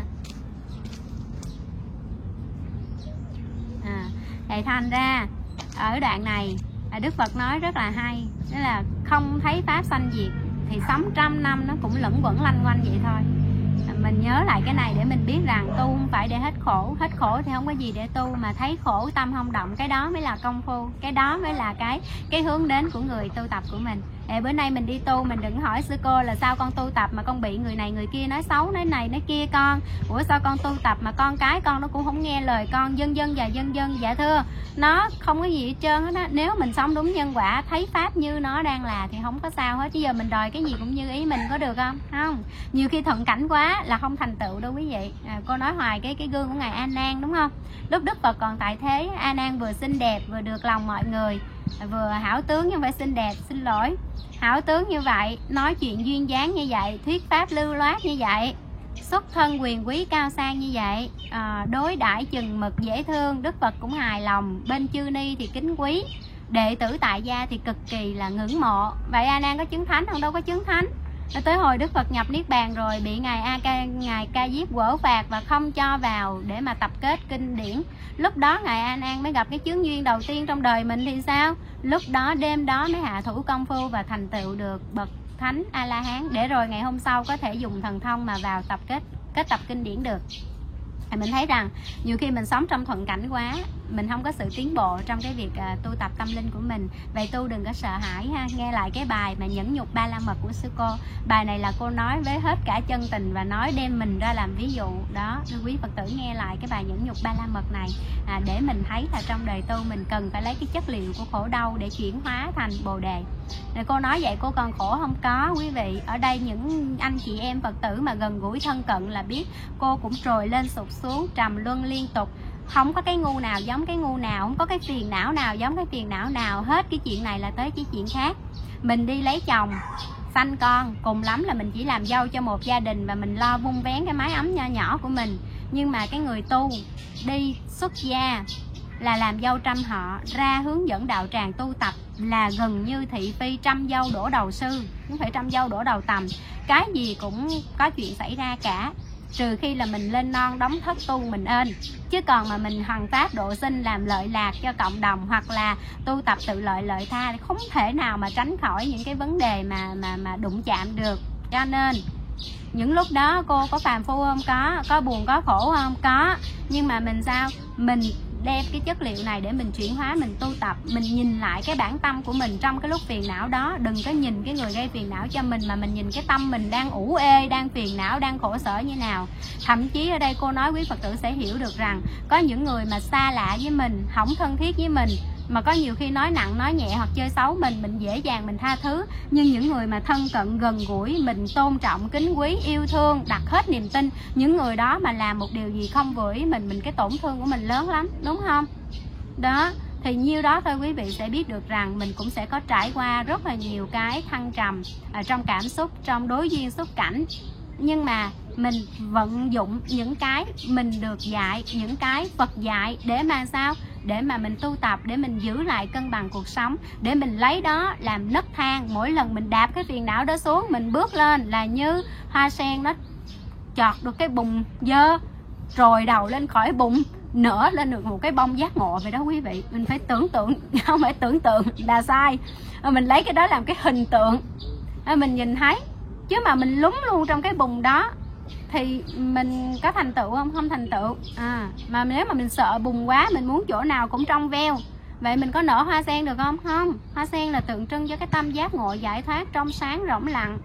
Thì thành ra ở đoạn này Đức Phật nói rất là hay, đó là không thấy pháp sanh diệt thì sống 100 năm nó cũng lẫn quẩn lanh quanh vậy thôi. Mình nhớ lại cái này để mình biết rằng tu không phải để hết khổ thì không có gì để tu, mà thấy khổ tâm không động, cái đó mới là công phu, cái đó mới là cái hướng đến của người tu tập của mình. Bữa nay mình đi tu, mình đừng hỏi sư cô là sao con tu tập mà con bị người này người kia nói xấu, nói này nói kia con. Ủa sao con tu tập mà con cái con nó cũng không nghe lời con, dân dân. Dạ thưa, nó không có gì hết trơn hết á. Nếu mình sống đúng nhân quả, thấy pháp như nó đang là thì không có sao hết. Chứ giờ mình đòi cái gì cũng như ý mình có được không? Không. Nhiều khi thuận cảnh quá là không thành tựu đâu quý vị. Cô nói hoài cái gương của ngài A Nan đúng không? Lúc Đức Phật còn tại thế, A Nan vừa xinh đẹp vừa được lòng mọi người, vừa hảo tướng nhưng không phải xinh đẹp, xin lỗi, hảo tướng như vậy, nói chuyện duyên dáng như vậy, thuyết pháp lưu loát như vậy, xuất thân quyền quý cao sang như vậy, đối đãi chừng mực dễ thương, Đức Phật cũng hài lòng, bên chư ni thì kính quý, đệ tử tại gia thì cực kỳ là ngưỡng mộ. Vậy A Nan có chứng thánh không? Đâu có chứng thánh. Tới hồi Đức Phật nhập Niết Bàn rồi bị ngài Ca Diếp quở phạt và không cho vào để mà tập kết kinh điển. Lúc đó ngài A Nan mới gặp cái chướng duyên đầu tiên trong đời mình thì sao? Lúc đó đêm đó mới hạ thủ công phu và thành tựu được bậc thánh A La Hán, để rồi ngày hôm sau có thể dùng thần thông mà vào kết tập kinh điển được. Mình thấy rằng nhiều khi mình sống trong thuận cảnh quá, mình không có sự tiến bộ trong cái việc tu tập tâm linh của mình. Vậy tu đừng có sợ hãi ha. Nghe lại cái bài mà nhẫn nhục ba la mật của sư cô. Bài này là cô nói với hết cả chân tình và nói đem mình ra làm ví dụ đó. Quý Phật tử nghe lại cái bài nhẫn nhục ba la mật này để mình thấy là trong đời tu mình cần phải lấy cái chất liệu của khổ đau để chuyển hóa thành bồ đề. Rồi cô nói vậy cô còn khổ không? Có quý vị. Ở đây những anh chị em Phật tử mà gần gũi thân cận là biết cô cũng trồi lên sụt xuống, trầm luân liên tục. Không có cái ngu nào giống cái ngu nào, không có cái phiền não nào giống cái phiền não nào hết. Cái chuyện này là tới cái chuyện khác. Mình đi lấy chồng, sanh con, cùng lắm là mình chỉ làm dâu cho một gia đình và mình lo vun vén cái mái ấm nho nhỏ của mình. Nhưng mà cái người tu đi xuất gia là làm dâu trăm họ, ra hướng dẫn đạo tràng tu tập là gần như thị phi trăm dâu đổ đầu sư, không phải trăm dâu đổ đầu tầm. Cái gì cũng có chuyện xảy ra cả, trừ khi là mình lên non đóng thất tu mình ên. Chứ còn mà mình hoằng pháp độ sinh làm lợi lạc cho cộng đồng hoặc là tu tập tự lợi lợi tha thì không thể nào mà tránh khỏi những cái vấn đề mà đụng chạm được. Cho nên những lúc đó cô có phàm phu không? Có buồn có khổ không? Có. Nhưng mà mình sao? Mình đem cái chất liệu này để mình chuyển hóa, mình tu tập, mình nhìn lại cái bản tâm của mình trong cái lúc phiền não đó. Đừng có nhìn cái người gây phiền não cho mình, mà mình nhìn cái tâm mình đang ủ ê, đang phiền não, đang khổ sở như nào. Thậm chí ở đây cô nói quý Phật tử sẽ hiểu được rằng có những người mà xa lạ với mình, không thân thiết với mình, mà có nhiều khi nói nặng nói nhẹ hoặc chơi xấu mình dễ dàng mình tha thứ. Nhưng những người mà thân cận gần gũi, mình tôn trọng kính quý yêu thương, đặt hết niềm tin, những người đó mà làm một điều gì không vừa ý mình cái tổn thương của mình lớn lắm, đúng không? Đó, thì nhiêu đó thôi quý vị sẽ biết được rằng mình cũng sẽ có trải qua rất là nhiều cái thăng trầm trong cảm xúc, trong đối duyên xúc cảnh. Nhưng mà mình vận dụng những cái mình được dạy, những cái Phật dạy để mà sao? Để mà mình tu tập, để mình giữ lại cân bằng cuộc sống, để mình lấy đó làm nấc thang. Mỗi lần mình đạp cái phiền não đó xuống, mình bước lên là như hoa sen nó chọt được cái bùn dơ, rồi đầu lên khỏi bùn, nở lên được một cái bông giác ngộ. Vậy đó quý vị. Mình phải tưởng tượng, không phải tưởng tượng là sai. Mình lấy cái đó làm cái hình tượng, mình nhìn thấy. Chứ mà mình lúng luôn trong cái bùn đó thì mình có thành tựu không? Không thành tựu. Mà nếu mà mình sợ bùn quá, mình muốn chỗ nào cũng trong veo, vậy mình có nở hoa sen được không? Không. Hoa sen là tượng trưng cho cái tâm giác ngộ giải thoát, trong sáng rỗng lặng.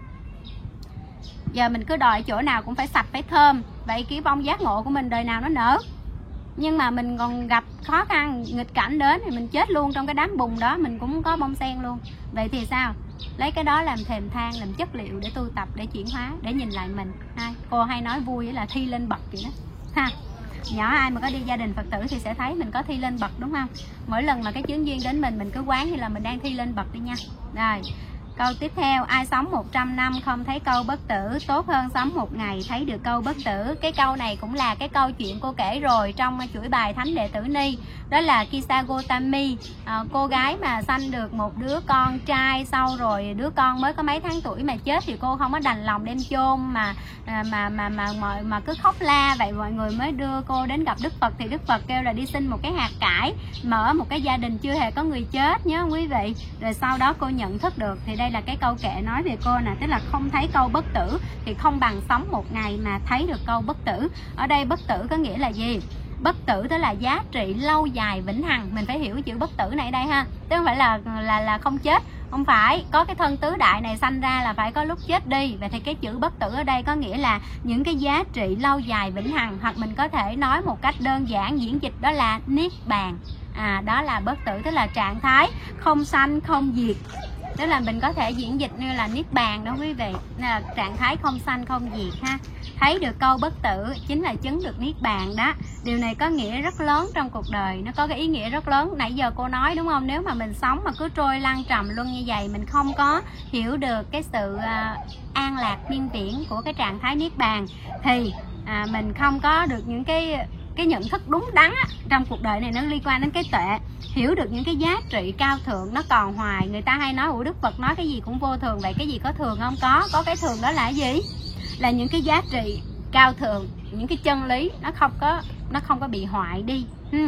Giờ mình cứ đòi chỗ nào cũng phải sạch, phải thơm, vậy cái bông giác ngộ của mình đời nào nó nở? Nhưng mà mình còn gặp khó khăn, nghịch cảnh đến thì mình chết luôn trong cái đám bùn đó, mình cũng có bông sen luôn. Vậy thì sao? Lấy cái đó làm thềm thang, làm chất liệu để tu tập, để chuyển hóa, để nhìn lại mình. Cô hay nói vui là thi lên bậc vậy đó ha. Nhỏ ai mà có đi gia đình Phật tử thì sẽ thấy mình có thi lên bậc, đúng không? Mỗi lần mà cái chướng duyên đến mình cứ quán như là mình đang thi lên bậc đi nha. Rồi Câu tiếp theo, ai sống 100 năm không thấy câu bất tử, tốt hơn sống một ngày thấy được câu bất tử. Cái câu này cũng là cái câu chuyện cô kể rồi trong chuỗi bài Thánh Đệ Tử Ni. Đó là Kisa Gotami, cô gái mà sanh được một đứa con trai, sau rồi đứa con mới có mấy tháng tuổi mà chết thì cô không có đành lòng đem chôn mà cứ khóc la. Vậy mọi người mới đưa cô đến gặp Đức Phật, thì Đức Phật kêu là đi xin một cái hạt cải mà ở một cái gia đình chưa hề có người chết nhớ quý vị. Rồi sau đó cô nhận thức được. Thì đây là cái câu kệ nói về cô nè, tức là không thấy câu bất tử thì không bằng sống một ngày mà thấy được câu bất tử. Ở đây bất tử có nghĩa là gì? Bất tử tức là giá trị lâu dài vĩnh hằng. Mình phải hiểu chữ bất tử này ở đây ha, chứ không phải là không chết. Không phải, có cái thân tứ đại này sanh ra là phải có lúc chết đi. Vậy thì cái chữ bất tử ở đây có nghĩa là những cái giá trị lâu dài vĩnh hằng, hoặc mình có thể nói một cách đơn giản diễn dịch đó là niết bàn. Đó là bất tử, tức là trạng thái không sanh không diệt. Tức là mình có thể diễn dịch như là niết bàn đó quý vị, là trạng thái không sanh không diệt ha. Thấy được câu bất tử chính là chứng được niết bàn đó. Điều này có nghĩa rất lớn trong cuộc đời, nó có cái ý nghĩa rất lớn. Nãy giờ cô nói đúng không, nếu mà mình sống mà cứ trôi lăn trầm luân như vậy, mình không có hiểu được cái sự an lạc miên viễn của cái trạng thái niết bàn, thì mình không có được những cái nhận thức đúng đắn á, trong cuộc đời này. Nó liên quan đến cái tuệ, hiểu được những cái giá trị cao thượng nó còn hoài. Người ta hay nói ủa Đức Phật nói cái gì cũng vô thường, vậy cái gì có thường không? Có cái thường đó là cái gì? Là những cái giá trị cao thượng, những cái chân lý nó không có bị hoại đi.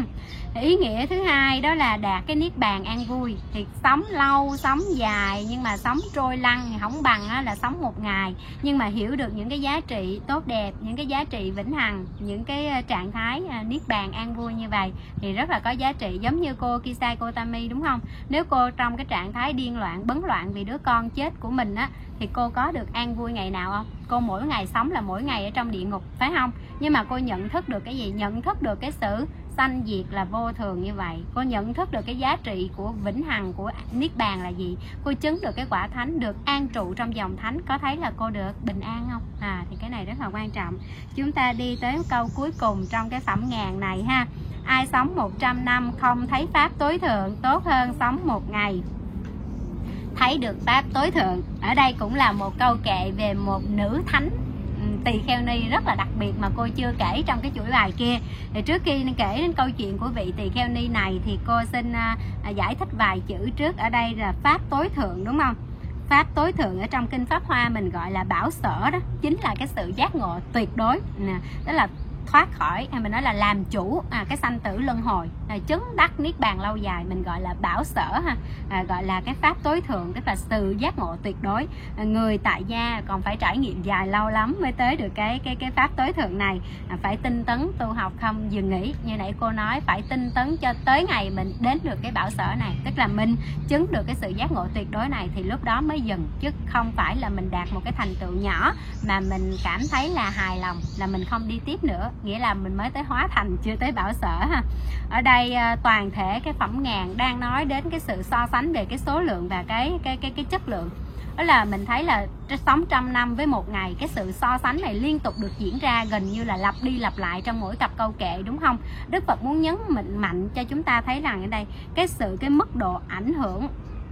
Ý nghĩa thứ hai đó là đạt cái niết bàn an vui. Thì sống lâu, sống dài, nhưng mà sống trôi lăn thì không bằng là sống một ngày. Nhưng mà hiểu được những cái giá trị tốt đẹp, những cái giá trị vĩnh hằng, những cái trạng thái niết bàn an vui như vậy thì rất là có giá trị. Giống như cô Kisa Gotami đúng không? Nếu cô trong cái trạng thái điên loạn, bấn loạn vì đứa con chết của mình á, thì cô có được an vui ngày nào không? Cô mỗi ngày sống là mỗi ngày ở trong địa ngục, phải không? Nhưng mà cô nhận thức được cái gì? Nhận thức được cái sự sanh diệt là vô thường như vậy. Cô nhận thức được cái giá trị của vĩnh hằng, của niết bàn là gì. Cô chứng được cái quả thánh, được an trụ trong dòng thánh. Có thấy là cô được bình an không? Thì cái này rất là quan trọng. Chúng ta đi tới câu cuối cùng trong cái phẩm ngàn này ha. Ai sống 100 năm không thấy pháp tối thượng, tốt hơn sống một ngày thấy được pháp tối thượng. Ở đây cũng là một câu kệ về một nữ thánh tỳ kheo ni rất là đặc biệt mà cô chưa kể trong cái chuỗi bài kia. Thì trước khi kể đến câu chuyện của vị tỳ kheo ni này thì cô xin giải thích vài chữ trước. Ở đây là pháp tối thượng đúng không? Pháp tối thượng ở trong kinh Pháp Hoa mình gọi là bảo sở đó, chính là cái sự giác ngộ tuyệt đối nè, đó là thoát khỏi, hay mình nói là làm chủ cái sanh tử luân hồi, chứng đắc niết bàn lâu dài, mình gọi là bảo sở ha, gọi là cái pháp tối thượng, tức là sự giác ngộ tuyệt đối. Người tại gia còn phải trải nghiệm dài lâu lắm mới tới được cái pháp tối thượng này. Phải tinh tấn tu học không dừng nghỉ, như nãy cô nói, phải tinh tấn cho tới ngày mình đến được cái bảo sở này, tức là mình chứng được cái sự giác ngộ tuyệt đối này thì lúc đó mới dừng, chứ không phải là mình đạt một cái thành tựu nhỏ mà mình cảm thấy là hài lòng là mình không đi tiếp nữa, nghĩa là mình mới tới hóa thành chưa tới bảo sở ha. Ở đây toàn thể cái phẩm ngàn đang nói đến cái sự so sánh về cái số lượng và cái chất lượng. Đó là mình thấy là sống trăm năm với một ngày, cái sự so sánh này liên tục được diễn ra, gần như là lặp đi lặp lại trong mỗi cặp câu kệ, đúng không? Đức Phật muốn nhấn mạnh cho chúng ta thấy rằng ở đây cái mức độ ảnh hưởng,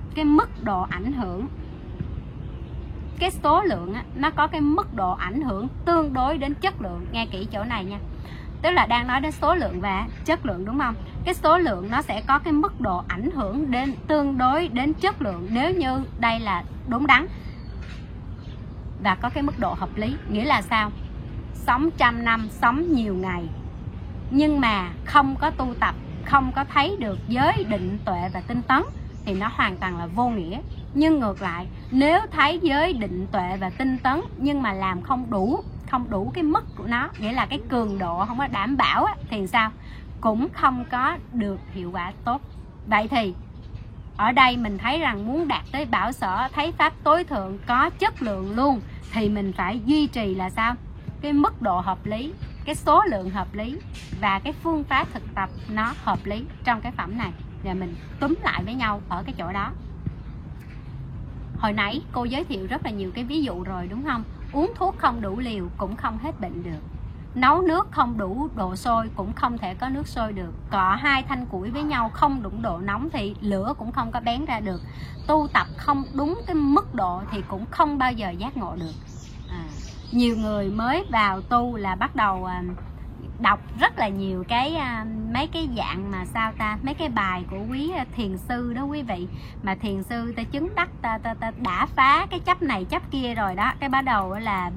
cái số lượng nó có cái mức độ ảnh hưởng tương đối đến chất lượng. Nghe kỹ chỗ này nha, tức là đang nói đến số lượng và chất lượng, đúng không? Cái số lượng nó sẽ có cái mức độ ảnh hưởng đến tương đối đến chất lượng nếu như đây là đúng đắn và có cái mức độ hợp lý. Nghĩa là sao? Sống trăm năm, sống nhiều ngày, nhưng mà không có tu tập, không có thấy được giới định tuệ và tinh tấn thì nó hoàn toàn là vô nghĩa. Nhưng ngược lại, nếu thấy giới định tuệ và tinh tấn nhưng mà làm không đủ cái mức của nó, nghĩa là cái cường độ không có đảm bảo thì sao? Cũng không có được hiệu quả tốt. Vậy thì ở đây mình thấy rằng muốn đạt tới bảo sở, thấy pháp tối thượng có chất lượng luôn, thì mình phải duy trì là sao? Cái mức độ hợp lý, cái số lượng hợp lý và cái phương pháp thực tập nó hợp lý trong cái phẩm này. Và mình túm lại với nhau ở cái chỗ đó. Hồi nãy cô giới thiệu rất là nhiều cái ví dụ rồi, đúng không? Uống thuốc không đủ liều cũng không hết bệnh được. nấu nước không đủ độ sôi cũng không thể có nước sôi được. Cọ hai thanh củi với nhau không đúng độ nóng thì lửa cũng không có bén ra được. Tu tập không đúng cái mức độ thì cũng không bao giờ giác ngộ được. Nhiều người mới vào tu là bắt đầu đọc rất là nhiều cái mấy cái dạng mà sao ta, mấy cái bài của quý thiền sư đó quý vị, mà thiền sư ta chứng đắc, ta đã phá cái chấp này chấp kia rồi đó, cái bắt đầu là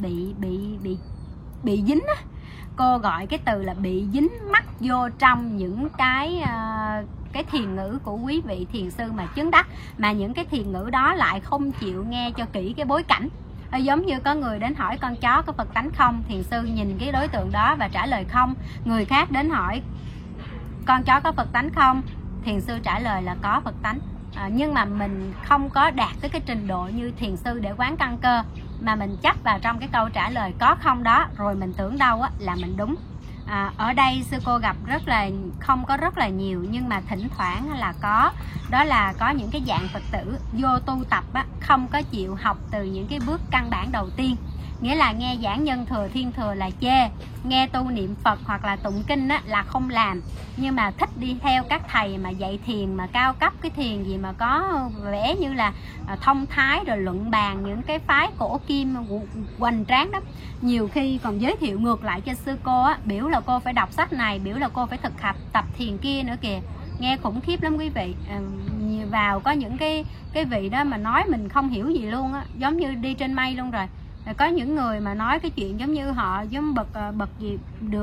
bị dính á. Cô gọi cái từ là bị dính mắc vô trong những cái thiền ngữ của quý vị thiền sư mà chứng đắc, mà những cái thiền ngữ đó lại không chịu nghe cho kỹ cái bối cảnh. Giống như có người đến hỏi con chó có Phật tánh không, thiền sư nhìn cái đối tượng đó và trả lời không. Người khác đến hỏi con chó có Phật tánh không, thiền sư trả lời là có Phật tánh. Nhưng mà mình không có đạt tới cái trình độ như thiền sư để quán căn cơ, mà mình chấp vào trong cái câu trả lời có không đó, rồi mình tưởng đâu là mình đúng. Ở đây sư cô gặp không có rất là nhiều, nhưng mà thỉnh thoảng là có. Đó là có những cái dạng Phật tử vô tu tập không có chịu học từ những cái bước căn bản đầu tiên. Nghĩa là nghe giảng nhân thừa thiên thừa là chê, nghe tu niệm Phật hoặc là tụng kinh là không làm. Nhưng mà thích đi theo các thầy mà dạy thiền mà cao cấp, cái thiền gì mà có vẻ như là thông thái, rồi luận bàn những cái phái cổ kim hoành tráng lắm. Nhiều khi còn giới thiệu ngược lại cho sư cô biểu là cô phải đọc sách này, biểu là cô phải thực tập tập thiền kia nữa kìa. Nghe khủng khiếp lắm quý vị. Vào có những cái vị đó mà nói mình không hiểu gì luôn á, giống như đi trên mây luôn rồi. Có những người mà nói cái chuyện giống như họ giống bậc gì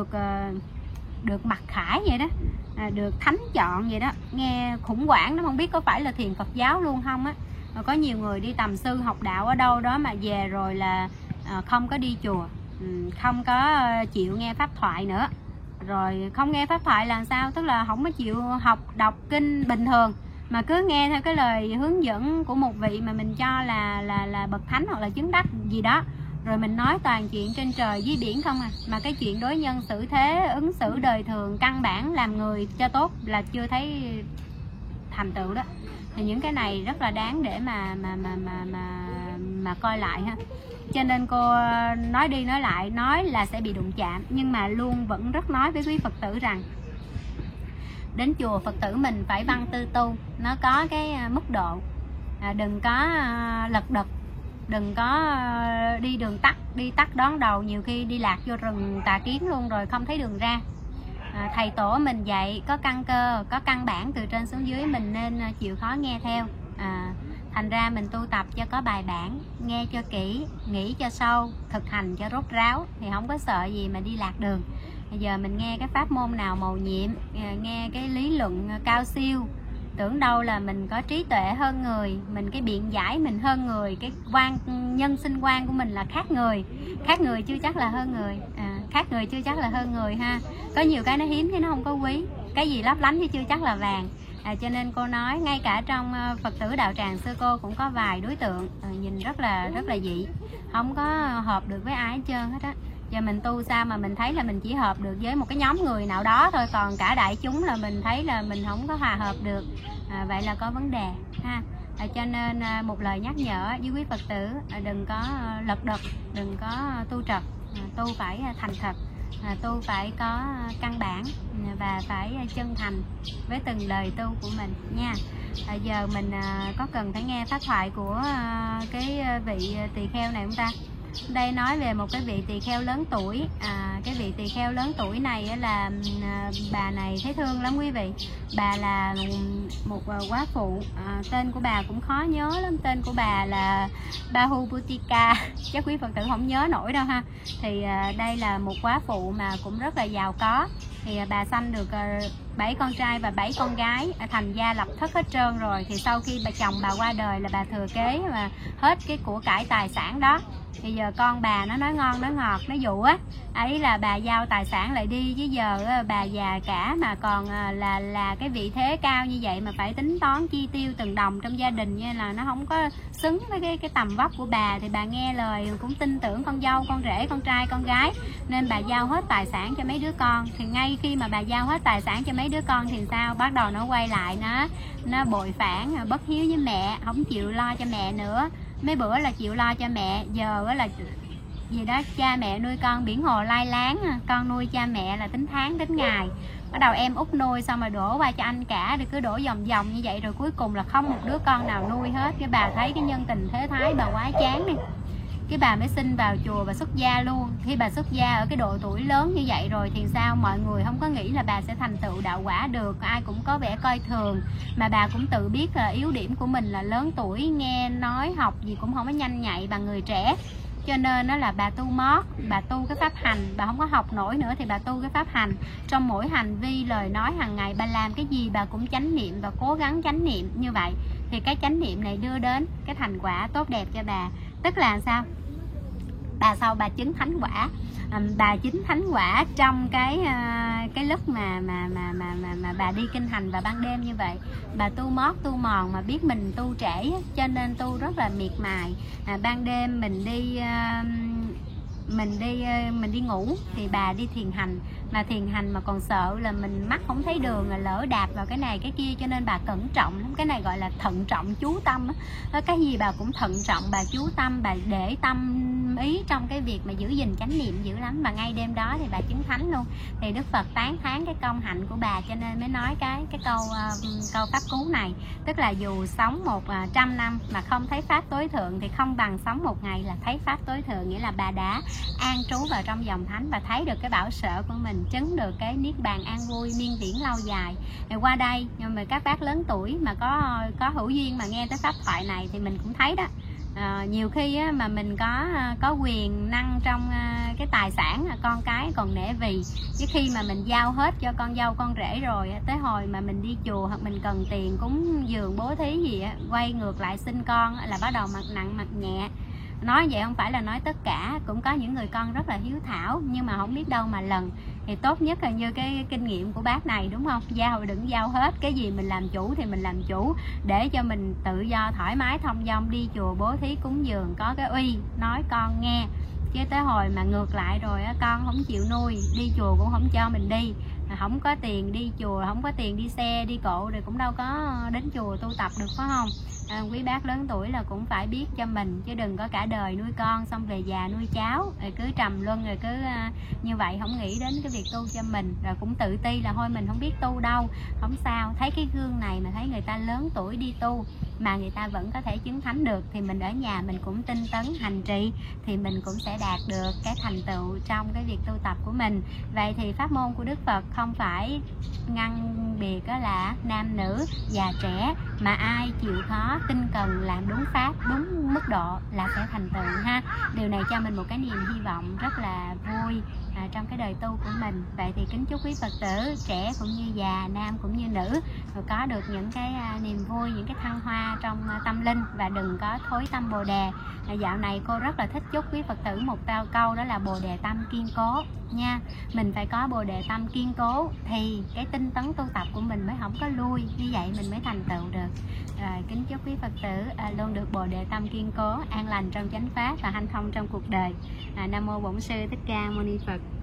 được mặc khải vậy đó, được thánh chọn vậy đó, nghe khủng hoảng đó, không biết có phải là thiền Phật giáo luôn không á. Có nhiều người đi tầm sư học đạo ở đâu đó mà về rồi là không có đi chùa, không có chịu nghe pháp thoại nữa. Rồi không nghe pháp thoại là sao? Tức là không có chịu học đọc kinh bình thường, mà cứ nghe theo cái lời hướng dẫn của một vị mà mình cho là bậc thánh hoặc là chứng đắc gì đó, rồi mình nói toàn chuyện trên trời dưới biển không à. Mà cái chuyện đối nhân xử thế, ứng xử đời thường căn bản làm người cho tốt là chưa thấy thành tựu đó. Thì những cái này rất là đáng để mà coi lại ha. Cho nên cô nói đi nói lại, nói là sẽ bị đụng chạm, nhưng mà luôn vẫn rất nói với quý Phật tử rằng đến chùa Phật tử mình phải văn tư tu, nó có cái mức độ, đừng có lật đật, đừng có đi đường tắt, đi tắt đón đầu, nhiều khi đi lạc vô rừng tà kiến luôn rồi không thấy đường ra. Thầy tổ mình dạy có căn cơ, có căn bản từ trên xuống dưới, mình nên chịu khó nghe theo. Thành ra mình tu tập cho có bài bản, nghe cho kỹ, nghĩ cho sâu, thực hành cho rốt ráo thì không có sợ gì mà đi lạc đường. Bây giờ mình nghe cái pháp môn nào mầu nhiệm, nghe cái lý luận cao siêu, tưởng đâu là mình có trí tuệ hơn người, mình cái biện giải mình hơn người, cái nhân sinh quan của mình là khác người chưa chắc là hơn người, khác người chưa chắc là hơn người ha. Có nhiều cái nó hiếm chứ nó không có quý, cái gì lấp lánh chứ chưa chắc là vàng. Cho nên cô nói ngay cả trong Phật tử đạo tràng sư cô cũng có vài đối tượng nhìn rất là dị, không có hợp được với ai hết trơn hết á. Giờ mình tu sao mà mình thấy là mình chỉ hợp được với một cái nhóm người nào đó thôi, còn cả đại chúng là mình thấy là mình không có hòa hợp được. Vậy là có vấn đề ha. Cho nên một lời nhắc nhở với quý Phật tử, đừng có lật đật, đừng có tu trật, tu phải thành thật, tu phải có căn bản và phải chân thành với từng lời tu của mình nha. Giờ mình có cần phải nghe pháp thoại của cái vị tỳ kheo này không ta? Đây nói về một cái vị tỳ kheo lớn tuổi. Cái vị tỳ kheo lớn tuổi này là bà này thấy thương lắm quý vị. Bà là một quá phụ, tên của bà cũng khó nhớ lắm. Tên của bà là Bahubutika, chắc quý Phật tử không nhớ nổi đâu ha. Thì đây là một quá phụ mà cũng rất là giàu có. Thì bà sanh được 7 con trai và 7 con gái, thành gia lập thất hết trơn rồi. Thì sau khi chồng bà qua đời là bà thừa kế mà hết cái của cải tài sản đó. Bây giờ con bà nó nói ngon nói ngọt, nó dụ á, ấy là bà giao tài sản lại đi, chứ giờ bà già cả mà còn là cái vị thế cao như vậy mà phải tính toán chi tiêu từng đồng trong gia đình, như là nó không có xứng với cái tầm vóc của bà. Thì bà nghe lời cũng tin tưởng con dâu, con rể, con trai, con gái, nên bà giao hết tài sản cho mấy đứa con. Thì ngay khi mà bà giao hết tài sản cho mấy đứa con thì sao? Bắt đầu nó quay lại, nó bội phản, bất hiếu với mẹ, không chịu lo cho mẹ nữa. Mấy bữa là chịu lo cho mẹ, giờ là gì đó cha mẹ nuôi con biển hồ lai láng, con nuôi cha mẹ là tính tháng tính ngày. Bắt đầu em út nuôi xong rồi đổ qua cho anh cả, rồi cứ đổ vòng vòng như vậy, rồi cuối cùng là không một đứa con nào nuôi hết. Cái bà thấy cái nhân tình thế thái bà quá chán đi, cái bà mới xin vào chùa và xuất gia luôn. Khi bà xuất gia ở cái độ tuổi lớn như vậy rồi thì sao, mọi người không có nghĩ là bà sẽ thành tựu đạo quả được, ai cũng có vẻ coi thường. Mà bà cũng tự biết là yếu điểm của mình là lớn tuổi, nghe nói học gì cũng không có nhanh nhạy bằng người trẻ, cho nên đó là bà tu mót, bà tu cái pháp hành. Bà không có học nổi nữa thì bà tu cái pháp hành. Trong mỗi hành vi lời nói hàng ngày, bà làm cái gì bà cũng chánh niệm và cố gắng chánh niệm như vậy, thì cái chánh niệm này đưa đến cái thành quả tốt đẹp cho bà. Tức là sao, bà sau bà chứng thánh quả, bà chứng thánh quả trong cái lúc mà bà đi kinh hành và ban đêm như vậy. Bà tu mót tu mòn mà biết mình tu trễ, cho nên tu rất là miệt mài. Ban đêm mình đi ngủ thì bà đi thiền hành, mà thiền hành mà còn sợ là mình mắt không thấy đường, là lỡ đạp vào cái này cái kia, cho nên bà cẩn trọng lắm. Cái này gọi là thận trọng chú tâm á. Cái gì bà cũng thận trọng, bà chú tâm, bà để tâm ý trong cái việc mà giữ gìn chánh niệm dữ lắm. Và ngay đêm đó thì bà chứng thánh luôn. Thì Đức Phật tán thán cái công hạnh của bà, cho nên mới nói cái câu pháp cú này. Tức là dù sống 100 năm mà không thấy pháp tối thượng thì không bằng sống một ngày là thấy pháp tối thượng. Nghĩa là bà đã an trú vào trong dòng thánh và thấy được cái bảo sở của mình, chứng được cái niết bàn an vui miên viễn lâu dài. Thì qua đây, nhưng mà các bác lớn tuổi mà có hữu duyên mà nghe tới pháp thoại này thì mình cũng thấy đó, nhiều khi á, mà mình có quyền năng trong cái tài sản, con cái còn nể vì, chứ khi mà mình giao hết cho con dâu con rể rồi, tới hồi mà mình đi chùa hoặc mình cần tiền cúng dường bố thí gì á, quay ngược lại xin con là bắt đầu mặt nặng mặt nhẹ. Nói vậy không phải là nói tất cả, cũng có những người con rất là hiếu thảo, nhưng mà không biết đâu mà lần. Thì tốt nhất là như cái kinh nghiệm của bác này, đúng không? Giao đừng giao hết, cái gì mình làm chủ thì mình làm chủ, để cho mình tự do thoải mái thông dong đi chùa bố thí cúng dường, có cái uy nói con nghe. Chứ tới hồi mà ngược lại rồi con không chịu nuôi, đi chùa cũng không cho mình đi, không có tiền đi chùa, không có tiền đi xe đi cộ rồi cũng đâu có đến chùa tu tập được, phải không? Quý bác lớn tuổi là cũng phải biết cho mình, chứ đừng có cả đời nuôi con xong về già nuôi cháu rồi cứ trầm luân, rồi cứ như vậy không nghĩ đến cái việc tu cho mình, rồi cũng tự ti là thôi mình không biết tu đâu. Không sao, thấy cái gương này mà thấy người ta lớn tuổi đi tu mà người ta vẫn có thể chứng thánh được, thì mình ở nhà mình cũng tinh tấn hành trì, thì mình cũng sẽ đạt được cái thành tựu trong cái việc tu tập của mình. Vậy thì pháp môn của Đức Phật không phải ngăn biệt đó là nam nữ già trẻ, mà ai chịu khó tinh cần làm đúng pháp đúng mức độ là sẽ thành tựu ha. Điều này cho mình một cái niềm hy vọng rất là vui trong cái đời tu của mình. Vậy thì kính chúc quý Phật tử trẻ cũng như già, nam cũng như nữ, rồi có được những cái niềm vui, những cái thăng hoa trong tâm linh, và đừng có thối tâm bồ đề. Dạo này cô rất là thích chúc quý Phật tử một câu, đó là bồ đề tâm kiên cố nha. Mình phải có bồ đề tâm kiên cố thì cái tinh tấn tu tập của mình mới không có lui, như vậy mình mới thành tựu được. Rồi kính chúc quý Phật tử luôn được bồ đề tâm kiên cố, an lành trong chánh pháp và hanh thông trong cuộc đời. Nam mô Bổn Sư Thích Ca Mâu Ni Phật.